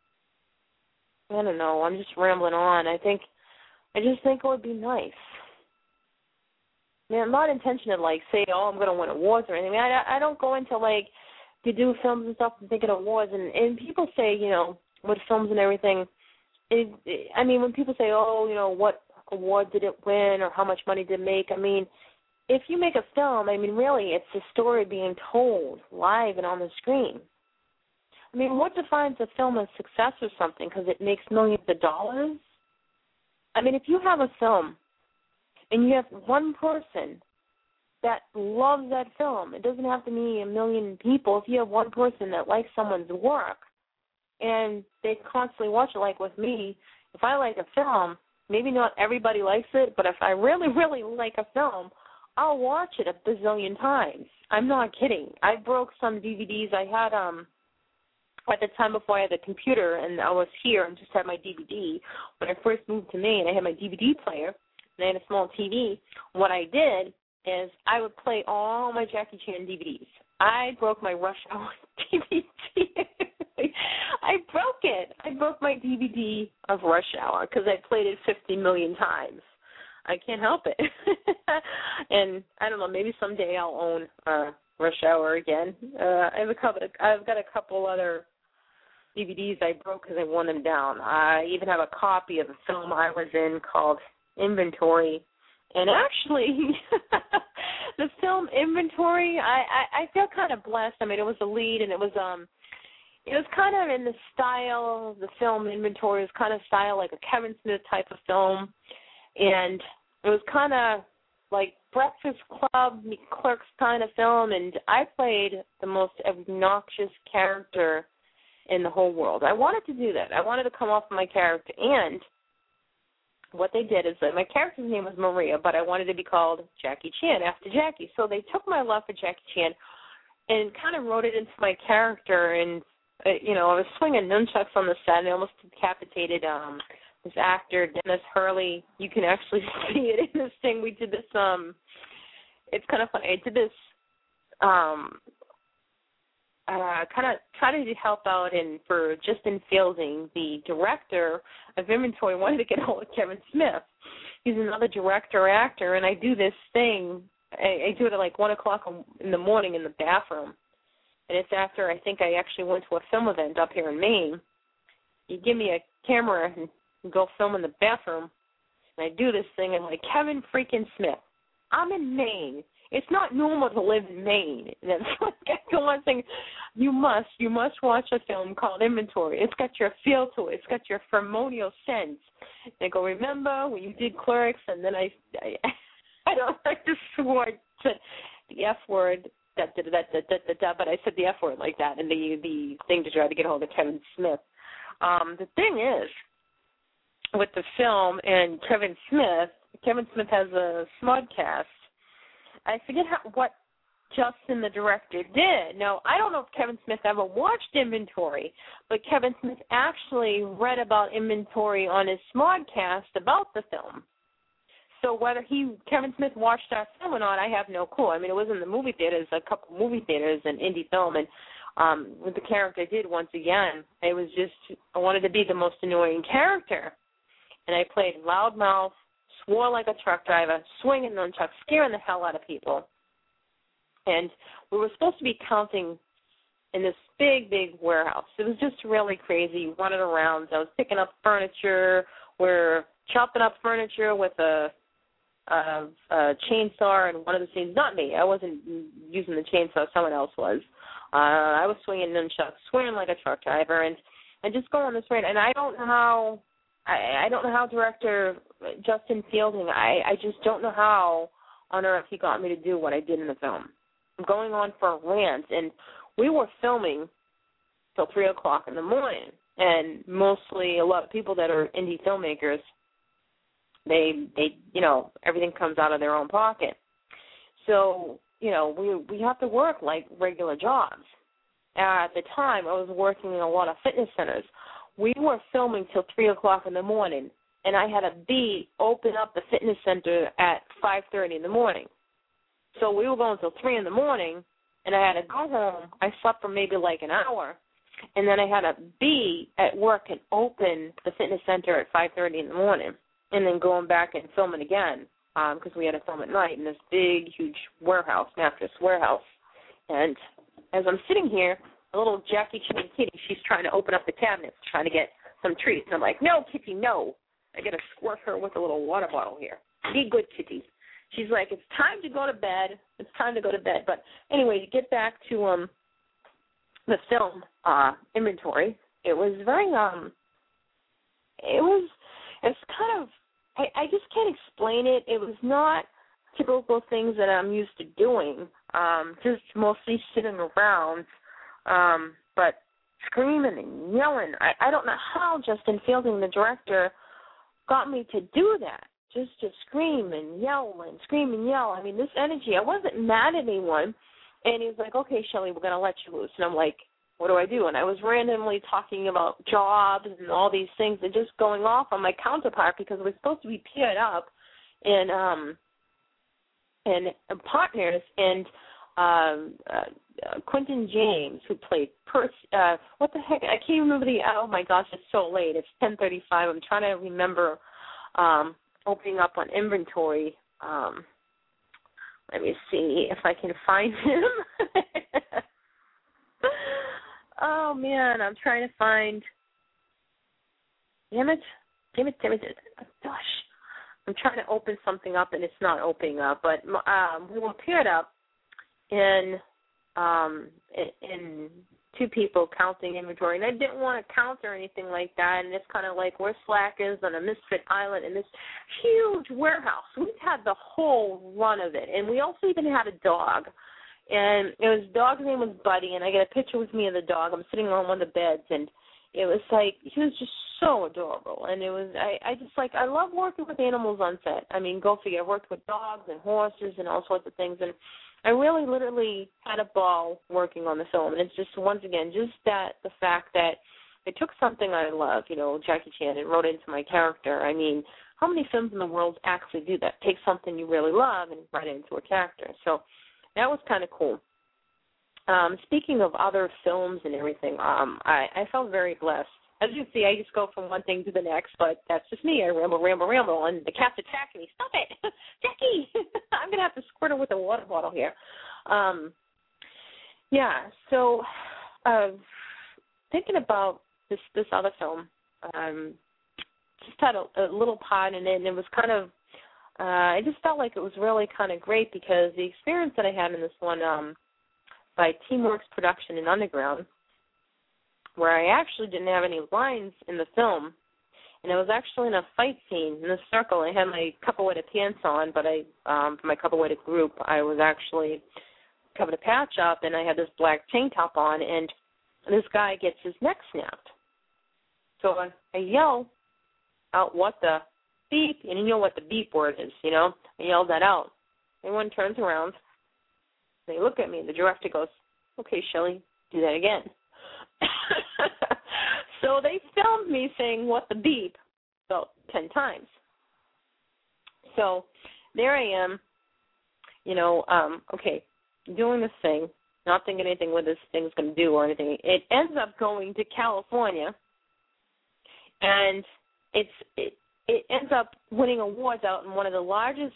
S2: I don't know. I'm just rambling on. I think, I just think it would be nice. I mean, I'm not intention to, like, say, oh, I'm going to win awards or anything. I, I don't go into, like, to do films and stuff and thinking awards. And, and people say, you know, with films and everything, it, it, I mean, when people say, oh, you know, what award did it win or how much money did it make, I mean, if you make a film, I mean, really, it's a story being told live and on the screen. I mean, what defines a film as success or something? Because it makes millions of dollars? I mean, if you have a film and you have one person that loves that film, it doesn't have to be a million people. If you have one person that likes someone's work and they constantly watch it, like with me, if I like a film, maybe not everybody likes it, but if I really, really like a film, I'll watch it a bazillion times. I'm not kidding. I broke some D V Ds. I had, um, at the time before I had the computer and I was here and just had my D V D, when I first moved to Maine, I had my D V D player and I had a small T V. What I did is I would play all my Jackie Chan D V Ds. I broke my Rush Hour D V D. I broke it. I broke my D V D of Rush Hour because I played it fifty million times. I can't help it. And I don't know, maybe someday I'll own uh, Rush Hour again. Uh, I have a couple. I've got a couple other D V Ds I broke because I won them down. I even have a copy of a film I was in called Inventory. And actually, the film Inventory, I, I, I feel kind of blessed. I mean, it was the lead, and it was um, it was kind of in the style of the film Inventory. It was kind of style like a Kevin Smith type of film, and it was kind of like Breakfast Club, Clerks kind of film, and I played the most obnoxious character in the whole world. I wanted to do that. I wanted to come off of my character, and what they did is that my character's name was Maria, but I wanted to be called Jackie Chan after Jackie. So they took my love for Jackie Chan and kind of wrote it into my character, and, uh, you know, I was swinging nunchucks on the set, and I almost decapitated um, this actor, Dennis Hurley. You can actually see it in this thing. We did this, um, it's kind of funny. I did this, um, uh, kind of try to help out and for Justin Fielding, the director of Inventory, wanted to get hold of Kevin Smith. He's another director, actor, and I do this thing. I, I do it at like one o'clock in the morning in the bathroom. And it's after I think I actually went to a film event up here in Maine. You give me a camera and go film in the bathroom, and I do this thing, and I'm like, Kevin freaking Smith, I'm in Maine. It's not normal to live in Maine. And then I go on saying, you must, you must watch a film called Inventory. It's got your feel to it. It's got your pheromonial sense. And I go, remember when you did Clerks? And then I, I, I don't like to swore to the F word, da, da, da, da, da, da, da, but I said the F word like that, and the the thing to try to get hold of Kevin Smith. Um, the thing is, with the film and Kevin Smith, Kevin Smith has a Smodcast. I forget how, what Justin, the director, did. Now, I don't know if Kevin Smith ever watched Inventory, but Kevin Smith actually read about Inventory on his Smodcast about the film. So whether he, Kevin Smith, watched our film or not, I have no clue. I mean, it was in the movie theaters, a couple movie theaters, and indie film, and um, with the character I did once again, it was just, I wanted to be the most annoying character. And I played loudmouth, swore like a truck driver, swinging nunchucks, scaring the hell out of people. And we were supposed to be counting in this big, big warehouse. It was just really crazy, running around. I was picking up furniture. We're chopping up furniture with a, a, a chainsaw in one of the scenes. Not me. I wasn't using the chainsaw. Someone else was. Uh, I was swinging nunchucks, swinging like a truck driver, and, and just going on this rant. And I don't know how, I, I don't know how director Justin Fielding, I, I just don't know how on earth he got me to do what I did in the film. I'm going on for a rant, and we were filming till three o'clock in the morning, and mostly a lot of people that are indie filmmakers, they, they, you know, everything comes out of their own pocket. So, you know, we we have to work like regular jobs. Uh, at the time, I was working in a lot of fitness centers. We were filming till three o'clock in the morning, and I had a B open up the fitness center at five thirty in the morning. So we were going till three in the morning, and I had to go home. I slept for maybe like an hour, and then I had to be at work and open the fitness center at five thirty in the morning, and then going back and filming again because um, we had to film at night in this big, huge warehouse, mattress warehouse. And as I'm sitting here, a little Jackie Chan kitty, she's trying to open up the cabinets, trying to get some treats. And I'm like, no, kitty, no. I got to squirt her with a little water bottle here. Be good, kitty. She's like, it's time to go to bed. It's time to go to bed. But anyway, to get back to um the film uh, inventory, it was very, um, it was, it's kind of, I, I just can't explain it. It was not typical things that I'm used to doing, um, just mostly sitting around, um, but screaming and yelling. I, I don't know how Justin Fielding, the director, got me to do that, just to scream and yell and scream and yell. I mean, this energy, I wasn't mad at anyone, and he was like, okay, Shelley, we're going to let you loose. And I'm like, what do I do? And I was randomly talking about jobs and all these things and just going off on my counterpart because we're supposed to be paired up and um and, and partners. And um, uh, uh, Quentin James, who played Percy, uh, what the heck? I can't remember the. Oh my gosh, it's so late. It's ten thirty-five. I'm trying to remember um, opening up on inventory. Um, let me see if I can find him. Oh, man, I'm trying to find, damn it, damn it, damn it, gosh. I'm trying to open something up, and it's not opening up, but um, we were paired up in, um, in, in two people counting inventory, and I didn't want to count or anything like that, and it's kind of like we're slackers on a misfit island in this huge warehouse. We've had the whole run of it, and we also even had a dog. And it was, the dog's name was Buddy, and I got a picture with me of the dog. I'm sitting on one of the beds, and it was like, he was just so adorable. And it was, I, I just like, I love working with animals on set. I mean, go figure. I've worked with dogs and horses and all sorts of things. And I really literally had a ball working on the film. And it's just, once again, just that, the fact that I took something I love, you know, Jackie Chan, and wrote it into my character. I mean, how many films in the world actually do that? Take something you really love and write it into a character. So that was kind of cool. Um, speaking of other films and everything, um, I, I felt very blessed. As you see, I just go from one thing to the next, but that's just me. I ramble, ramble, ramble, and the cat's attacking me. Stop it. Jackie! I'm going to have to squirt her with a water bottle here. Um, yeah, so uh, thinking about this, this other film, um, just had a, a little part in it, and it was kind of, Uh, I just felt like it was really kind of great because the experience that I had in this one um, by Teamworks Production in Underground, where I actually didn't have any lines in the film, and I was actually in a fight scene in the circle. I had my capoeira pants on, but I, um, for my capoeira group, I was actually covered a patch up, and I had this black tank top on, and this guy gets his neck snapped. So I, I yell out, what the beep, and you know what the beep word is, you know. I yelled that out. Everyone turns around. They look at me. The director goes, okay, Shelley, do that again. So they filmed me saying what the beep about ten times. So there I am, you know, um, okay, doing this thing, not thinking anything what this thing's going to do or anything. It ends up going to California, and it's it, it ends up winning awards out in one of the largest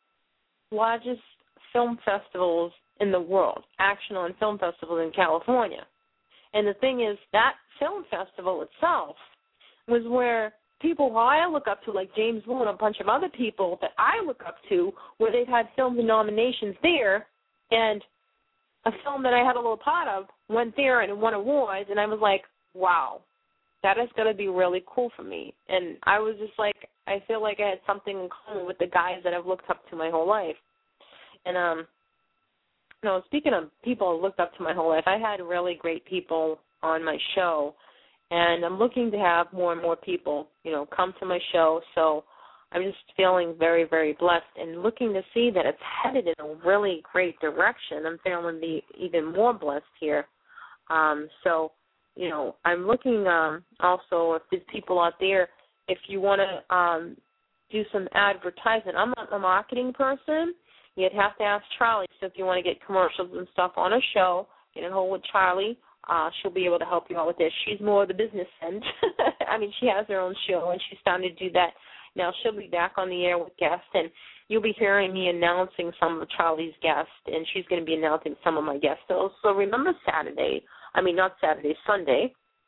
S2: largest film festivals in the world, action on film festivals in California. And the thing is, that film festival itself was where people who I look up to, like James Wu and a bunch of other people that I look up to, where they've had films and nominations there, and a film that I had a little part of went there and won awards, and I was like, wow, that is going to be really cool for me. And I was just like, I feel like I had something in common with the guys that I've looked up to my whole life. And, um, you know, speaking of people I've looked up to my whole life, I had really great people on my show, and I'm looking to have more and more people, you know, come to my show. So I'm just feeling very, very blessed and looking to see that it's headed in a really great direction. I'm feeling the, even more blessed here. Um, so, you know, I'm looking um, also if there's people out there, if you want to um, do some advertising. I'm not a marketing person. You'd have to ask Charlie. So if you want to get commercials and stuff on a show, get in hold with Charlie. Uh, she'll be able to help you out with this. She's more of the business end. I mean, she has her own show, and she's starting to do that. Now she'll be back on the air with guests, and you'll be hearing me announcing some of Charlie's guests, and she's going to be announcing some of my guests. So, so remember Saturday, I mean not Saturday, Sunday,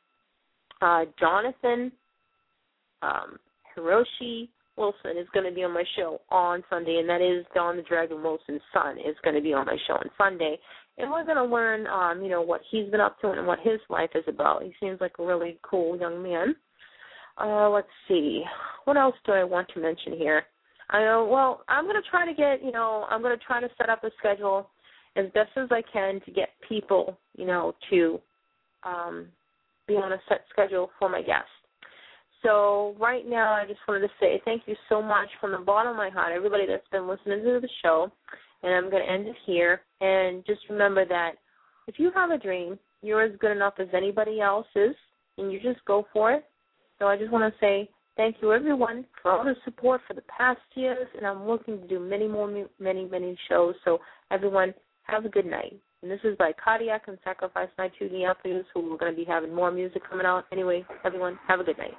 S2: uh, Jonathan um, Hiroshi Wilson is going to be on my show on Sunday, and that is Don the Dragon Wilson's son is going to be on my show on Sunday. And we're going to learn, um, you know, what he's been up to and what his life is about. He seems like a really cool young man. Uh, let's see. What else do I want to mention here? I know, well, I'm going to try to get, you know, I'm going to try to set up a schedule as best as I can to get people, you know, to um, be on a set schedule for my guests. So right now I just wanted to say thank you so much from the bottom of my heart, everybody that's been listening to the show, and I'm going to end it here. And just remember that if you have a dream, you're as good enough as anybody else is, and you just go for it. So I just want to say thank you, everyone, for all the support for the past years, and I'm looking to do many more, many, many shows. So everyone, have a good night. And this is by Cardiac and Sacrifice My two Nephews, who are going to be having more music coming out. Anyway, everyone, have a good night.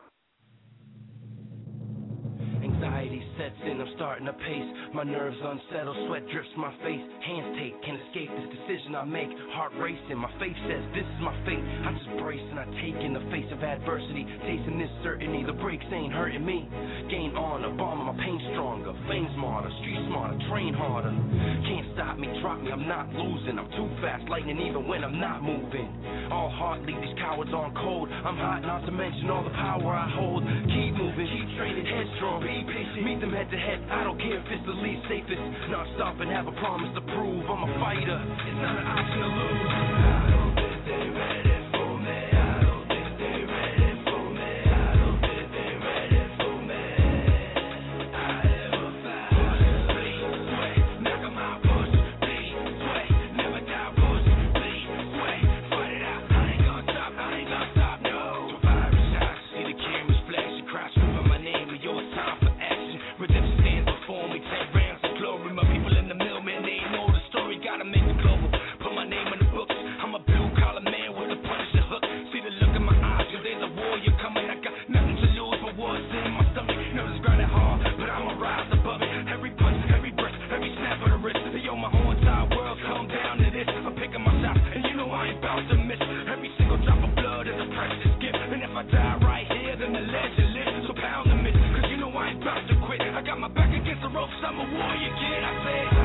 S3: Anxiety sets in, I'm starting to pace. My nerves unsettled, sweat drips my face. Hands take, can't escape this decision I make. Heart racing, my faith says this is my fate. I just brace and I take in the face of adversity. Tasting this certainty, the breaks ain't hurting me. Gain honor, bomb my pain stronger. Fame smarter, street smarter, train harder. Can't stop me, drop me, I'm not losing. I'm too fast, lightning even when I'm not moving. All heart leave these cowards on cold. I'm hot, not to mention all the power I hold. Keep moving, keep training, headstrong. Be patient, meet them head to head. I don't care if it's the least safest. Not stop and have a promise to prove. I'm a fighter, it's not an option to lose. I don't think they ready for me. I don't think they ready for me. I don't think they ready for me. I ever fight. Push, bleed, sweat, knock 'em out. Push, bleed, sweat, never die. Push, bleed, sweat, fight it out. I ain't gonna stop, I ain't gonna stop, no. Survivor shots, see the cameras flash and cry, screaming my name, and yo, it's time for action. Redemption stands before me, ten rounds of glory. My people in the mill, man, they ain't know the story. Gotta make it global, put my name in the books. I'm a blue collar man with a punishing hook. See the look in my eyes, cause there's a warrior coming. I got nothing to lose but what's in my stomach. Nerves grinding hard, but I'ma rise above it. Every punch, every breath, every snap of the wrist. Yo, my whole entire world come down to this. I'm picking my shots, and you know I ain't bound to miss. Every single drop of blood is a precious gift. And if I die right here, then the legend lives. So pound the myth, cause you know I ain't bound to quit. I got my back against the ropes, I'm a warrior kid. I said